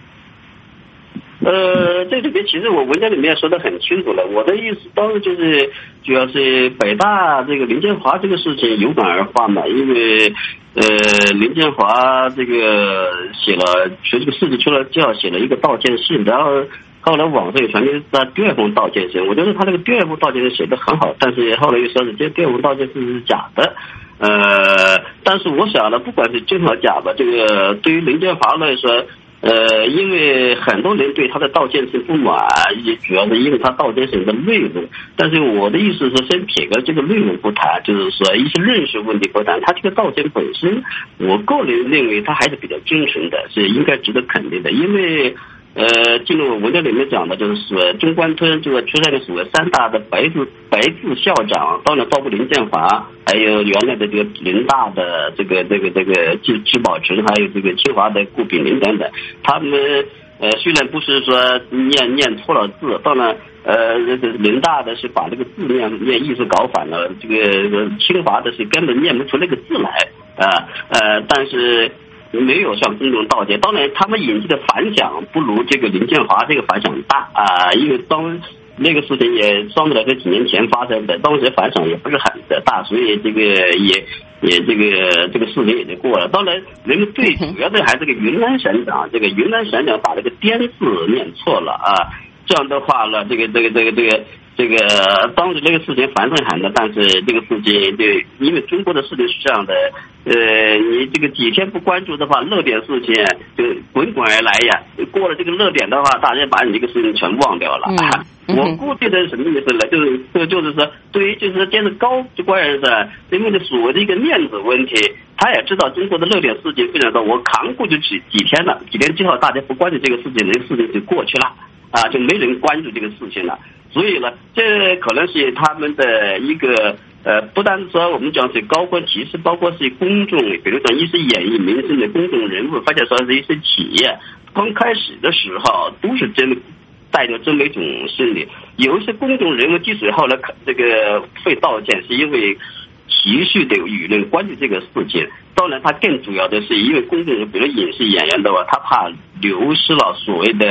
呃，这里边其实我文章里面说得很清楚了，我的意思当然就是主要是北大这个林建华这个事情有感而发嘛，因为呃林建华这个写了随这个事情出来之后写了一个道歉信，然后后来网上也传出他第二封道歉信，我觉得他那个第二封道歉信写得很好，但是后来又说是这第二封道歉信是假的。呃，但是我想呢，不管是真和假吧，这个对于林建华来说，呃，因为很多人对他的道歉信不满，也主要是因为他道歉信的内容。但是我的意思是，先撇开这个内容不谈，就是说一些认识问题不谈，他这个道歉本身，我个人认为他还是比较精神的，是应该值得肯定的，因为。呃，进入文章里面讲的就是说，中关村这个出现的所谓三大的白字白字校长，当然包括林建华，还有原来的这个林大的这个这个这个质质保成，还有这个清华的顾炳林等等，他们呃虽然不是说念念错了字，当然呃林大的是把这个字念念意思搞反了，这个清华的是根本念不出那个字来啊 呃, 呃但是。没有向公众道歉，当然他们引起的反响不如这个林建华这个反响大啊、呃，因为当那个事情也相对来说几年前发生的，当时反响也不是很的大，所以这个也也这个这个事情也就过了。当然，人们最主要的还是这个云南省长，这个云南省长把这个滇字念错了啊，这样的话呢，这个这个这个这个。这个当时这个事情反正很大，但是这个事情就因为中国的事情是这样的，呃，你这个几天不关注的话，热点事情就滚滚而来呀。过了这个热点的话，大家把你这个事情全忘掉了。嗯、我估计的是什么意思呢？就是就就是说，对于就是见着高官人士，因为所谓的一个面子问题，他也知道中国的热点事情非常多，我扛过去几几天了，几天之后大家不关注这个事情，这个事情就过去了啊，就没人关注这个事情了。所以呢，这可能是他们的一个呃，不单说我们讲是高官，其实包括是公众，比如说一些演艺明星的公众人物，或者说是一些企业，刚开始的时候都是真带着这么一种心理。有一些公众人物即使后来这个会道歉，是因为持续的舆论关注这个事情。当然，他更主要的是因为公众人物，比如影视演员的话，他怕流失了所谓的。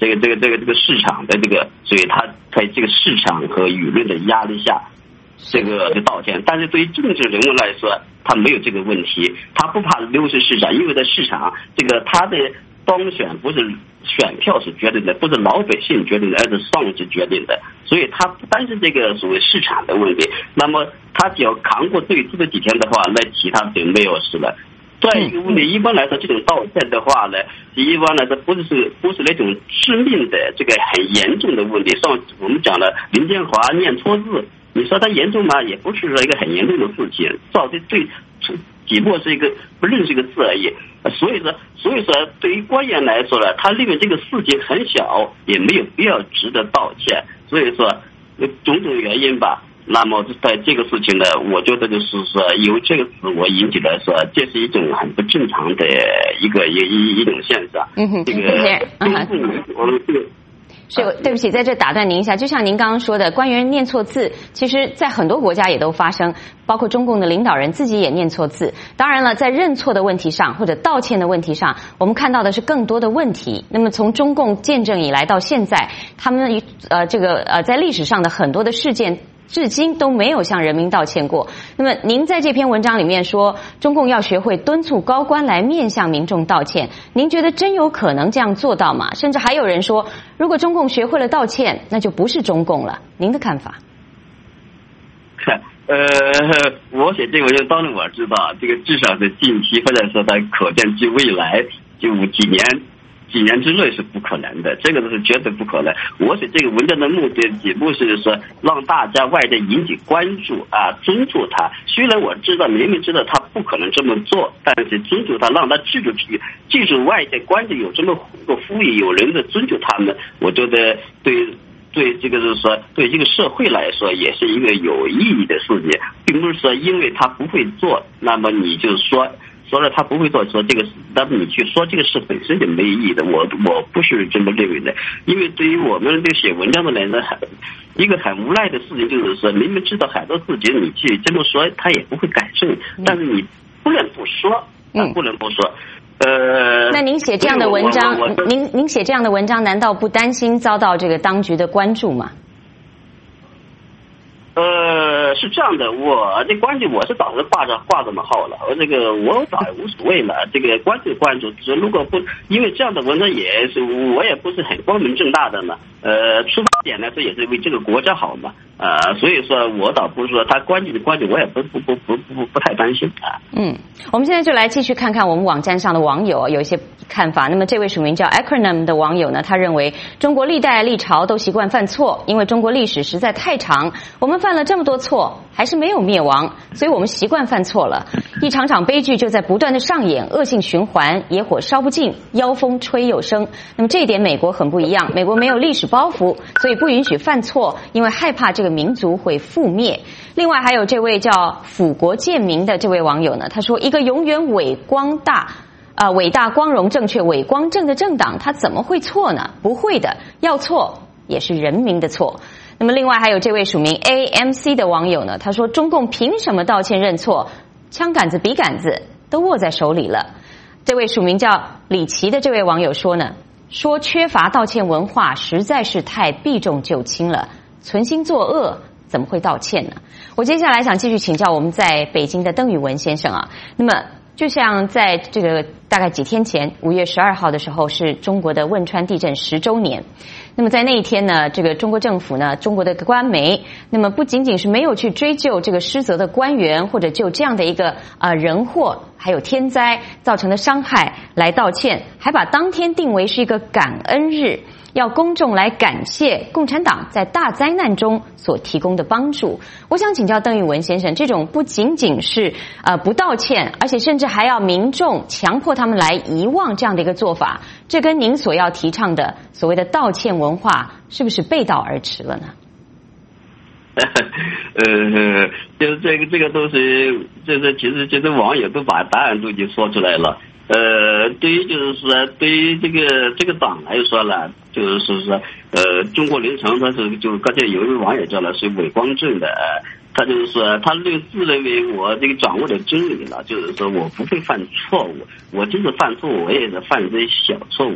这个这个这个这个市场的这个，所以他在这个市场和舆论的压力下，这个就道歉。但是对于政治人物来说，他没有这个问题，他不怕流失市场，因为在市场这个他的当选不是选票是决定的，不是老百姓决定的，而是上级决定的，所以他不单是这个所谓市场的问题，那么他只要扛过最初的几天的话，那其他就没有事了。再一个问题，一般来说，这种道歉的话呢，一般来说不是不是那种致命的这个很严重的问题。上我们讲了林建华念错字，你说他严重吗？也不是说一个很严重的事情，造成对只不过是一个不认识一个字而已。所以说，所以说对于官员来说呢，他认为这个事情很小，也没有必要值得道歉。所以说，种种原因吧。那么在这个事情呢，我觉得就是说由这个自我引起来说，这是一种很不正常的一个一一一种现象。 嗯哼， 这个嗯哼， 我们这个。 是，对不起，在这打断您一下。就像您刚刚说的，官员念错字，其实在很多国家也都发生，包括中共的领导人自己也念错字。当然了，在认错的问题上或者道歉的问题上，我们看到的是更多的问题。那么从中共建政以来到现在，他们呃这个呃在历史上的很多的事件，至今都没有向人民道歉过。那么您在这篇文章里面说，中共要学会敦促高官来面向民众道歉，您觉得真有可能这样做到吗？甚至还有人说，如果中共学会了道歉，那就不是中共了。您的看法？ 呃，我写这个文章，当然我知道，这个至少是近期或者说在可见之未来就几年。几年之内是不可能的，这个是绝对不可能。我写这个文章的目的，只不过是说让大家外界引起关注啊，尊重他。虽然我知道，明明知道他不可能这么做，但是尊重他，让他记住记住外界关注有这么个呼吁，有人在尊重他们，我觉得对对这个就是说对这个社会来说也是一个有意义的事情，并不是说因为他不会做，那么你就说。说了他不会做，说这个，那么你去说这个事本身就没意义的。我我不是这么认为的，因为对于我们这写文章的人呢，一个很无奈的事情就是说，明明知道很多事情，你去这么说，他也不会改正，但是你不能不说，嗯，不能不说。呃， 那您写这样的文章，您您写这样的文章，难道不担心遭到这个当局的关注吗？ 呃，是这样的，我这关注我是早就挂着挂这么号了，我这个我早也无所谓了，这个关注关注，只如果不因为这样的文章也是我也不是很光明正大的嘛，呃，出发点来说也是为这个国家好嘛，呃，所以说我倒不是说他关注的关注，我也不不不不不不太担心啊。 嗯，我们现在就来继续看看我们网站上的网友有一些看法。那么这位署名叫 Acronym 的网友呢，他认为中国历代历朝都习惯犯错，因为中国历史实在太长，我们犯了这么多错还是没有灭亡，所以我们习惯犯错了，一场场悲剧就在不断的上演，恶性循环，野火烧不尽，妖风吹又生。那么这一点美国很不一样，美国没有历史包袱，所以不允许犯错，因为害怕这个民族会覆灭。另外还有这位叫辅国建民的这位网友呢，他说一个永远伟光大呃伟大光荣正确伟光正的政党，他怎么会错呢？不会的，要错也是人民的错。那么另外还有这位署名 A M C 的网友呢，他说中共凭什么道歉认错？枪杆子笔杆子都握在手里了。这位署名叫李琦的这位网友说呢，说缺乏道歉文化实在是太避重就轻了，存心作恶怎么会道歉呢？我接下来想继续请教我们在北京的邓宇文先生啊。那么就像在这个大概几天前，五月十二号的时候是中国的汶川地震十周年。那么在那一天呢，这个中国政府呢，中国的官媒，那么不仅仅是没有去追究这个失责的官员，或者就这样的一个呃人祸还有天灾造成的伤害来道歉，还把当天定为是一个感恩日，要公众来感谢共产党在大灾难中所提供的帮助。我想请教邓玉文先生，这种不仅仅是呃不道歉，而且甚至还要民众强迫他们来遗忘这样的一个做法，这跟您所要提倡的所谓的道歉文化是不是背道而驰了呢？ 呃，就是这个这个都是，就是其实其实网友都把答案都已经说出来了。呃，对于就是说，对于这个这个党来说呢，就是说，呃，中国临城他是就刚才有一位网友叫了是伪光正的，他就是说他认自认为我这个掌握的真理了，就是说我不会犯错误，我即使犯错误，我也是犯这些小错误。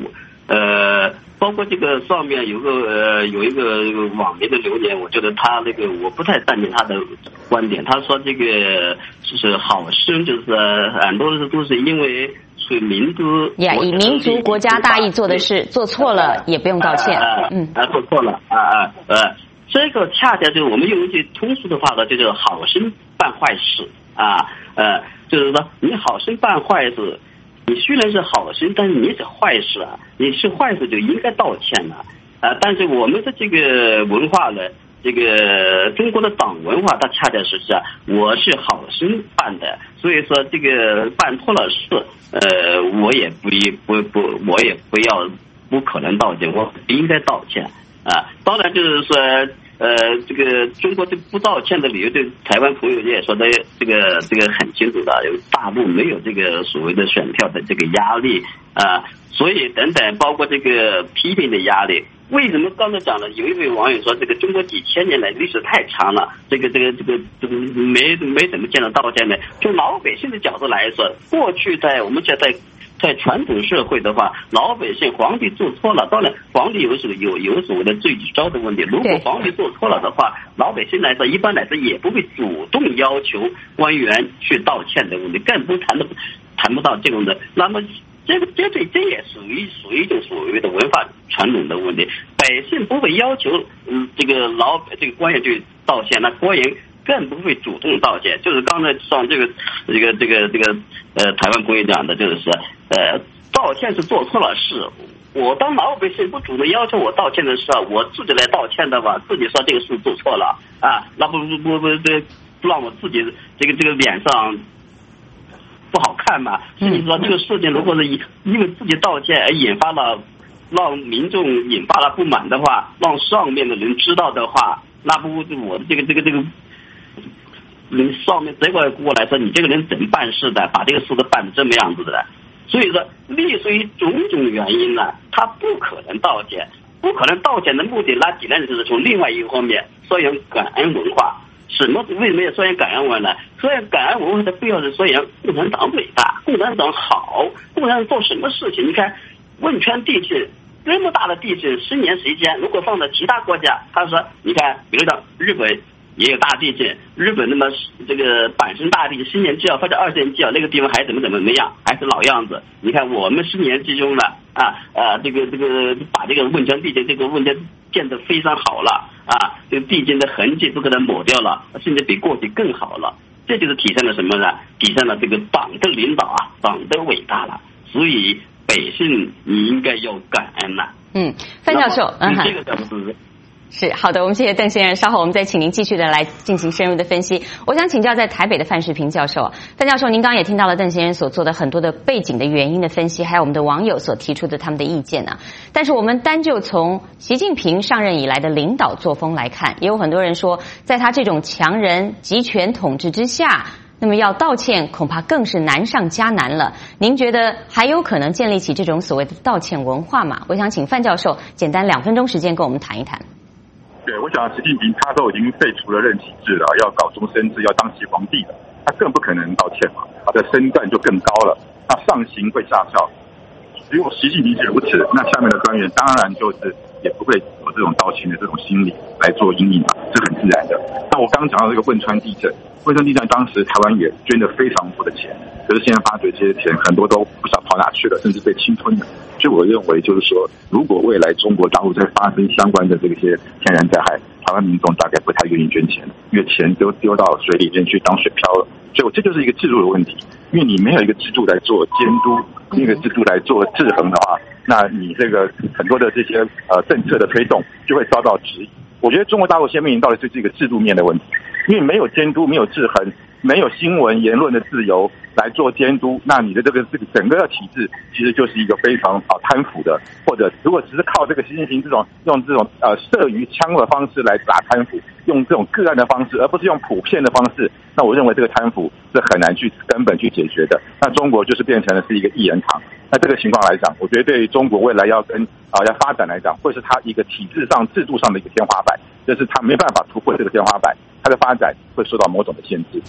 呃，包括这个上面有个呃有一个网民的留言，我觉得他那个我不太赞同他的观点。他说这个就是好生，就是很多人都是因为是民族呀，以民族国家大义做的事，做错了也不用道歉。嗯， 啊，做错了啊啊呃，这个恰恰就是我们用一句通俗的话呢，就叫好生办坏事啊呃，就是说你好生办坏事。你虽然是好心，但是你是坏事啊！你是坏事就应该道歉了啊！但是我们的这个文化呢，这个中国的党文化，它恰恰是这样，我是好心办的，所以说这个办错了事，呃，我也不不不，我也不要不可能道歉，我应该道歉啊！当然就是说。呃，这个中国这不道歉的理由，对台湾朋友也说的这个这个很清楚的，有大陆没有这个所谓的选票的这个压力啊、呃，所以等等，包括这个批评的压力。为什么刚才讲了？有一位网友说，这个中国几千年来历史太长了，这个这个这个这个没没怎么见到道歉的。从老百姓的角度来说，过去在我们现在。在传统社会的话，老百姓皇帝做错了，当然皇帝有所有有所谓的最高的问题。如果皇帝做错了的话，老百姓来说一般来说也不会主动要求官员去道歉的问题，更不谈的谈不到这种的。那么这个这这这也属于属于一种所谓的文化传统的问题，百姓不会要求嗯这个老这个官员去道歉，那官员。更不会主动道歉，就是刚才上这个这个这个这个呃台湾朋友讲的，就是说呃道歉是做错了事，我当老百姓不主动要求我道歉的时候，我自己来道歉的话，自己说这个事做错了啊，那不不不不这不让我自己这个这个脸上不好看嘛？所以说这个事情如果是因因为自己道歉而引发了让民众引发了不满的话，让上面的人知道的话，那不就我的这个这个这个。你上面责怪过来说你这个人怎么办事的，把这个事都办成这么样子的，所以说历史于种种原因呢，他不可能道歉，不可能道歉的目的，那既然就是从另外一个方面宣扬感恩文化。什么为什么要宣扬感恩文呢？宣扬感恩文化的必要是宣扬共产党伟大，共产党好，共产党做什么事情？你看汶川地震这么大的地震，十年时间，如果放在其他国家，他说你看，比如讲日本。也有大地震，日本那么这个阪神大地震，新年之后或者二十年之后，那个地方还怎么怎么怎么样，还是老样子。你看我们十年之中呢，啊啊，这个这个把这个汶川地震这个汶川建得非常好了啊，这个地震的痕迹都给它抹掉了，甚至比过去更好了。这就是体现了什么呢？体现了这个党的领导啊，党的伟大了。所以百姓你应该要感恩了。 嗯，范教授，嗯， 这个叫是。 是好的，我们谢谢邓先生。稍后我们再请您继续的来进行深入的分析。我想请教在台北的范世平教授，范教授，您刚刚也听到了邓先生所做的很多的背景的原因的分析，还有我们的网友所提出的他们的意见啊。但是我们单就从习近平上任以来的领导作风来看，也有很多人说，在他这种强人集权统治之下，那么要道歉恐怕更是难上加难了。您觉得还有可能建立起这种所谓的道歉文化吗？我想请范教授简单两分钟时间跟我们谈一谈。 对，我想习近平他都已经废除了任期制了，要搞终身制，要当起皇帝了，他更不可能道歉嘛，他的身段就更高了，他上行会下效。如果习近平是如此，那下面的官员当然就是也不会有这种道歉的这种心理来做因应嘛，这很自然的。那我刚刚讲到这个汶川地震，汶川地震当时台湾也捐了非常多的钱，可是现在发觉这些钱很多都不知道跑哪去了，甚至被侵吞了。所以我认为就是说，如果未来中国大陆再发生相关的这些天然灾害，台湾民众大概不太愿意捐钱，因为钱都丢到水里面去当水漂了。所以这就是一个制度的问题，因为你没有一个制度来做监督，一个制度来做制衡的话，那你这个很多的这些呃政策的推动就会遭到质疑。我觉得中国大陆现在面临到的就是一个制度面的问题，因为没有监督，没有制衡，没有新闻言论的自由来做监督，那你的这个这个整个体制其实就是一个非常啊贪腐的，或者如果只是靠这个习近平这种用这种呃射鱼枪的方式来打贪腐，用这种个案的方式，而不是用普遍的方式，那我认为这个贪腐是很难去根本去解决的。那中国就是变成了是一个一言堂。那这个情况来讲，我觉得对于中国未来要跟啊要发展来讲，会是它一个体制上制度上的一个天花板，就是它没办法突破这个天花板，它的发展会受到某种的限制。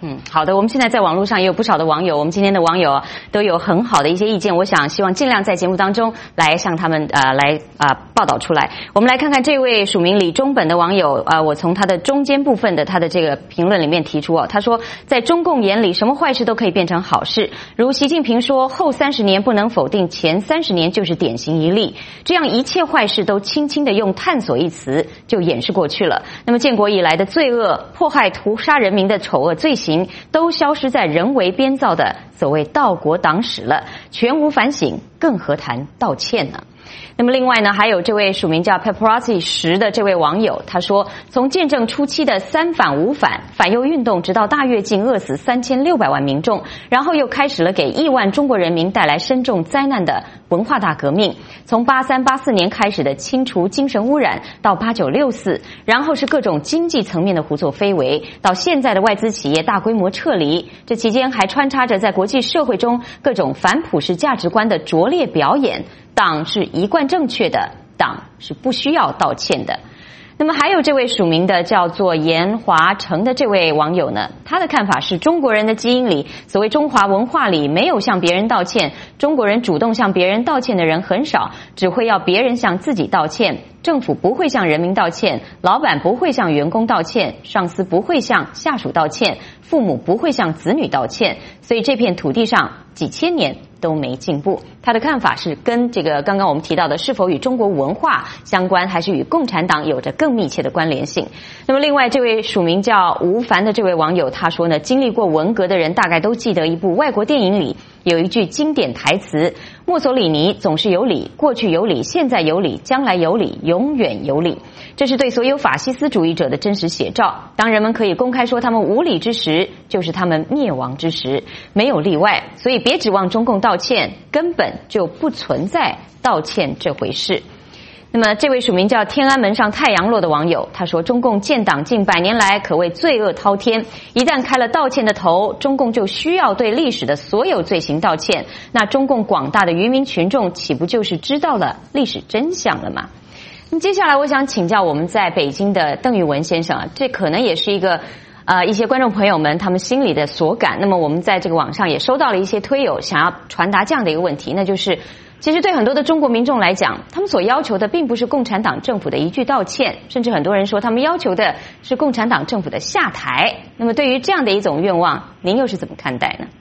嗯，好的，我们现在在网络上也有不少的网友，我们今天的网友都有很好的一些意见，我想希望尽量在节目当中来向他们呃来啊、呃、报道出来。我们来看看这位署名李中本的网友啊、呃，我从他的中间部分的他的这个评论里面提出哦，他说在中共眼里，什么坏事都可以变成好事，如习近平说后三十年不能否定前三十年就是典型一例，这样一切坏事都轻轻的用探索一词就掩饰过去了。那么建国以来的罪恶、迫害、屠杀人民的丑恶罪行都消失在人为编造的所谓盗国党史了，全无反省，更何谈道歉呢？那么另外呢，还有这位署名叫 Paparazzi 十的这位网友，他说从建政初期的三反五反反右运动，直到大跃进饿死三千六百万民众，然后又开始了给亿万中国人民带来深重灾难的文化大革命，从八三八四年开始的清除精神污染，到八九六四，然后是各种经济层面的胡作非为，到现在的外资企业大规模撤离，这期间还穿插着在国际社会中各种反普世价值观的拙劣表演。党是一贯正确的，党是不需要道歉的。那么还有这位署名的叫做严华成的这位网友呢，他的看法是中国人的基因里，所谓中华文化里没有向别人道歉，中国人主动向别人道歉的人很少，只会要别人向自己道歉，政府不会向人民道歉，老板不会向员工道歉，上司不会向下属道歉，父母不会向子女道歉，所以这片土地上几千年都没进步。他的看法是跟这个刚刚我们提到的是否与中国文化相关，还是与共产党有着更密切的关联性。那么另外这位署名叫吴凡的这位网友他说呢，经历过文革的人大概都记得一部外国电影里有一句经典台词，墨索里尼总是有理，过去有理，现在有理，将来有理，永远有理。这是对所有法西斯主义者的真实写照。当人们可以公开说他们无理之时，就是他们灭亡之时，没有例外。所以别指望中共道歉，根本就不存在道歉这回事。那么这位署名叫天安门上太阳落的网友他说，中共建党近百年来可谓罪恶滔天，一旦开了道歉的头，中共就需要对历史的所有罪行道歉，那中共广大的渔民群众岂不就是知道了历史真相了吗？那么接下来我想请教我们在北京的邓玉文先生啊，这可能也是一个呃，一些观众朋友们他们心里的所感。那么我们在这个网上也收到了一些推友想要传达这样的一个问题，那就是其实对很多的中国民众来讲，他们所要求的并不是共产党政府的一句道歉，甚至很多人说他们要求的是共产党政府的下台。那么对于这样的一种愿望，您又是怎么看待呢？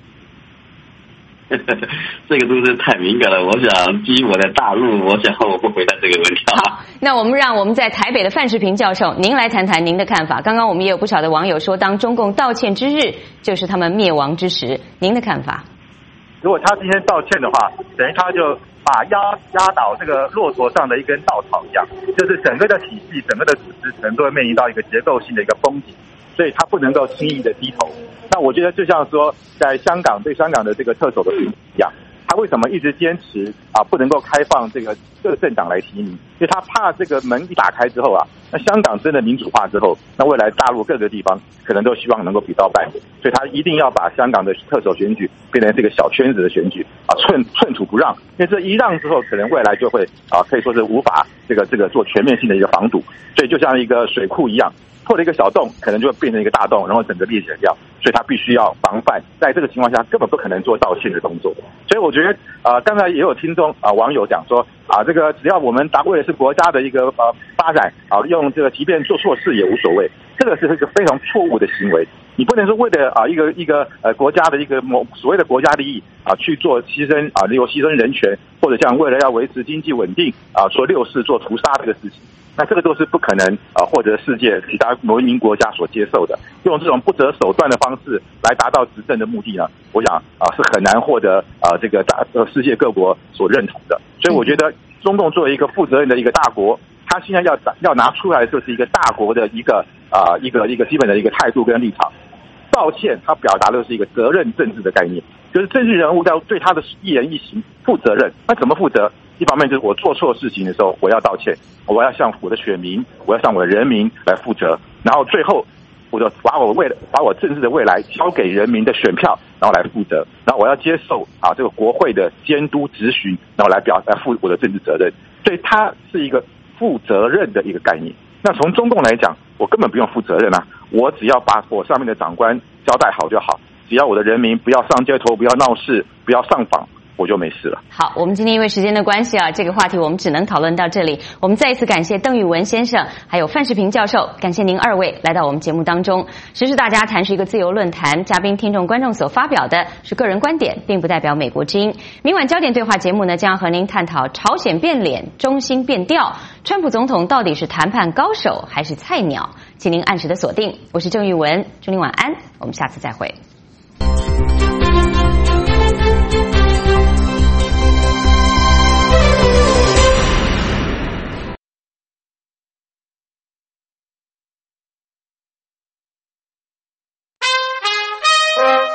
这个东西太敏感了，我想基于我在大陆，我想我不回答这个问题。 好，那我们让我们在台北的范世平教授，您来谈谈您的看法。刚刚我们也有不少的网友说，当中共道歉之日，就是他们灭亡之时。您的看法？ 如果他今天道歉的话，等于他就把压压倒这个骆驼上的一根稻草一样，就是整个的体系、整个的组织可能都会面临到一个结构性的一个崩解，所以他不能够轻易的低头。那我觉得就像说，在香港对香港的这个特首的评一样，他为什么一直坚持啊不能够开放这个各政党来提名？因为他怕这个门一打开之后啊，那香港真的民主化之后，那未来大陆各个地方可能都希望能够比照办理，所以他一定要把香港的特首选举变成这个小圈子的选举啊，寸寸土不让。因为这一让之后，可能未来就会啊可以说是无法这个这个做全面性的一个防堵，所以就像一个水库一样。破了一个小洞，可能就会变成一个大洞，然后整个裂解掉，所以他必须要防范，在这个情况下根本不可能做道歉的动作。所以我觉得，呃，刚才也有听众啊、呃、网友讲说啊，这个只要我们达为的是国家的一个呃发展啊，用这个即便做错事也无所谓，这个是一个非常错误的行为。你不能说为了啊一个一个呃国家的一个某所谓的国家利益啊去做牺牲啊，例如牺牲人权，或者像为了要维持经济稳定啊做六四做屠杀这个事情。那这个都是不可能啊，获得世界其他文明国家所接受的。用这种不择手段的方式来达到执政的目的呢，我想啊是很难获得啊这个大呃世界各国所认同的。所以我觉得中共作为一个负责任的一个大国，他现在要要拿出来就是一个大国的一个啊一个一个基本的一个态度跟立场。道歉，他表达的是一个责任政治的概念，就是政治人物要对他的一言一行负责任。那怎么负责？一方面就是我做错事情的时候，我要道歉，我要向我的选民，我要向我的人民来负责。然后最后，我就把我未来，把我政治的未来交给人民的选票，然后来负责。然后我要接受啊这个国会的监督质询，然后来表来负我的政治责任。所以它是一个负责任的一个概念。那从中共来讲，我根本不用负责任啊，我只要把我上面的长官交代好就好，只要我的人民不要上街头，不要闹事，不要上访，我就没事了。 好，我们今天因为时间的关系啊，这个话题我们只能讨论到这里。我们再一次感谢邓玉文先生，还有范世平教授，感谢您二位来到我们节目当中。时事大家谈是一个自由论坛，嘉宾、听众、观众所发表的是个人观点，并不代表美国之音。明晚焦点对话节目呢，将和您探讨朝鲜变脸、中兴变调，川普总统到底是谈判高手还是菜鸟？请您按时的锁定。我是郑玉文，祝您晚安，我们下次再会。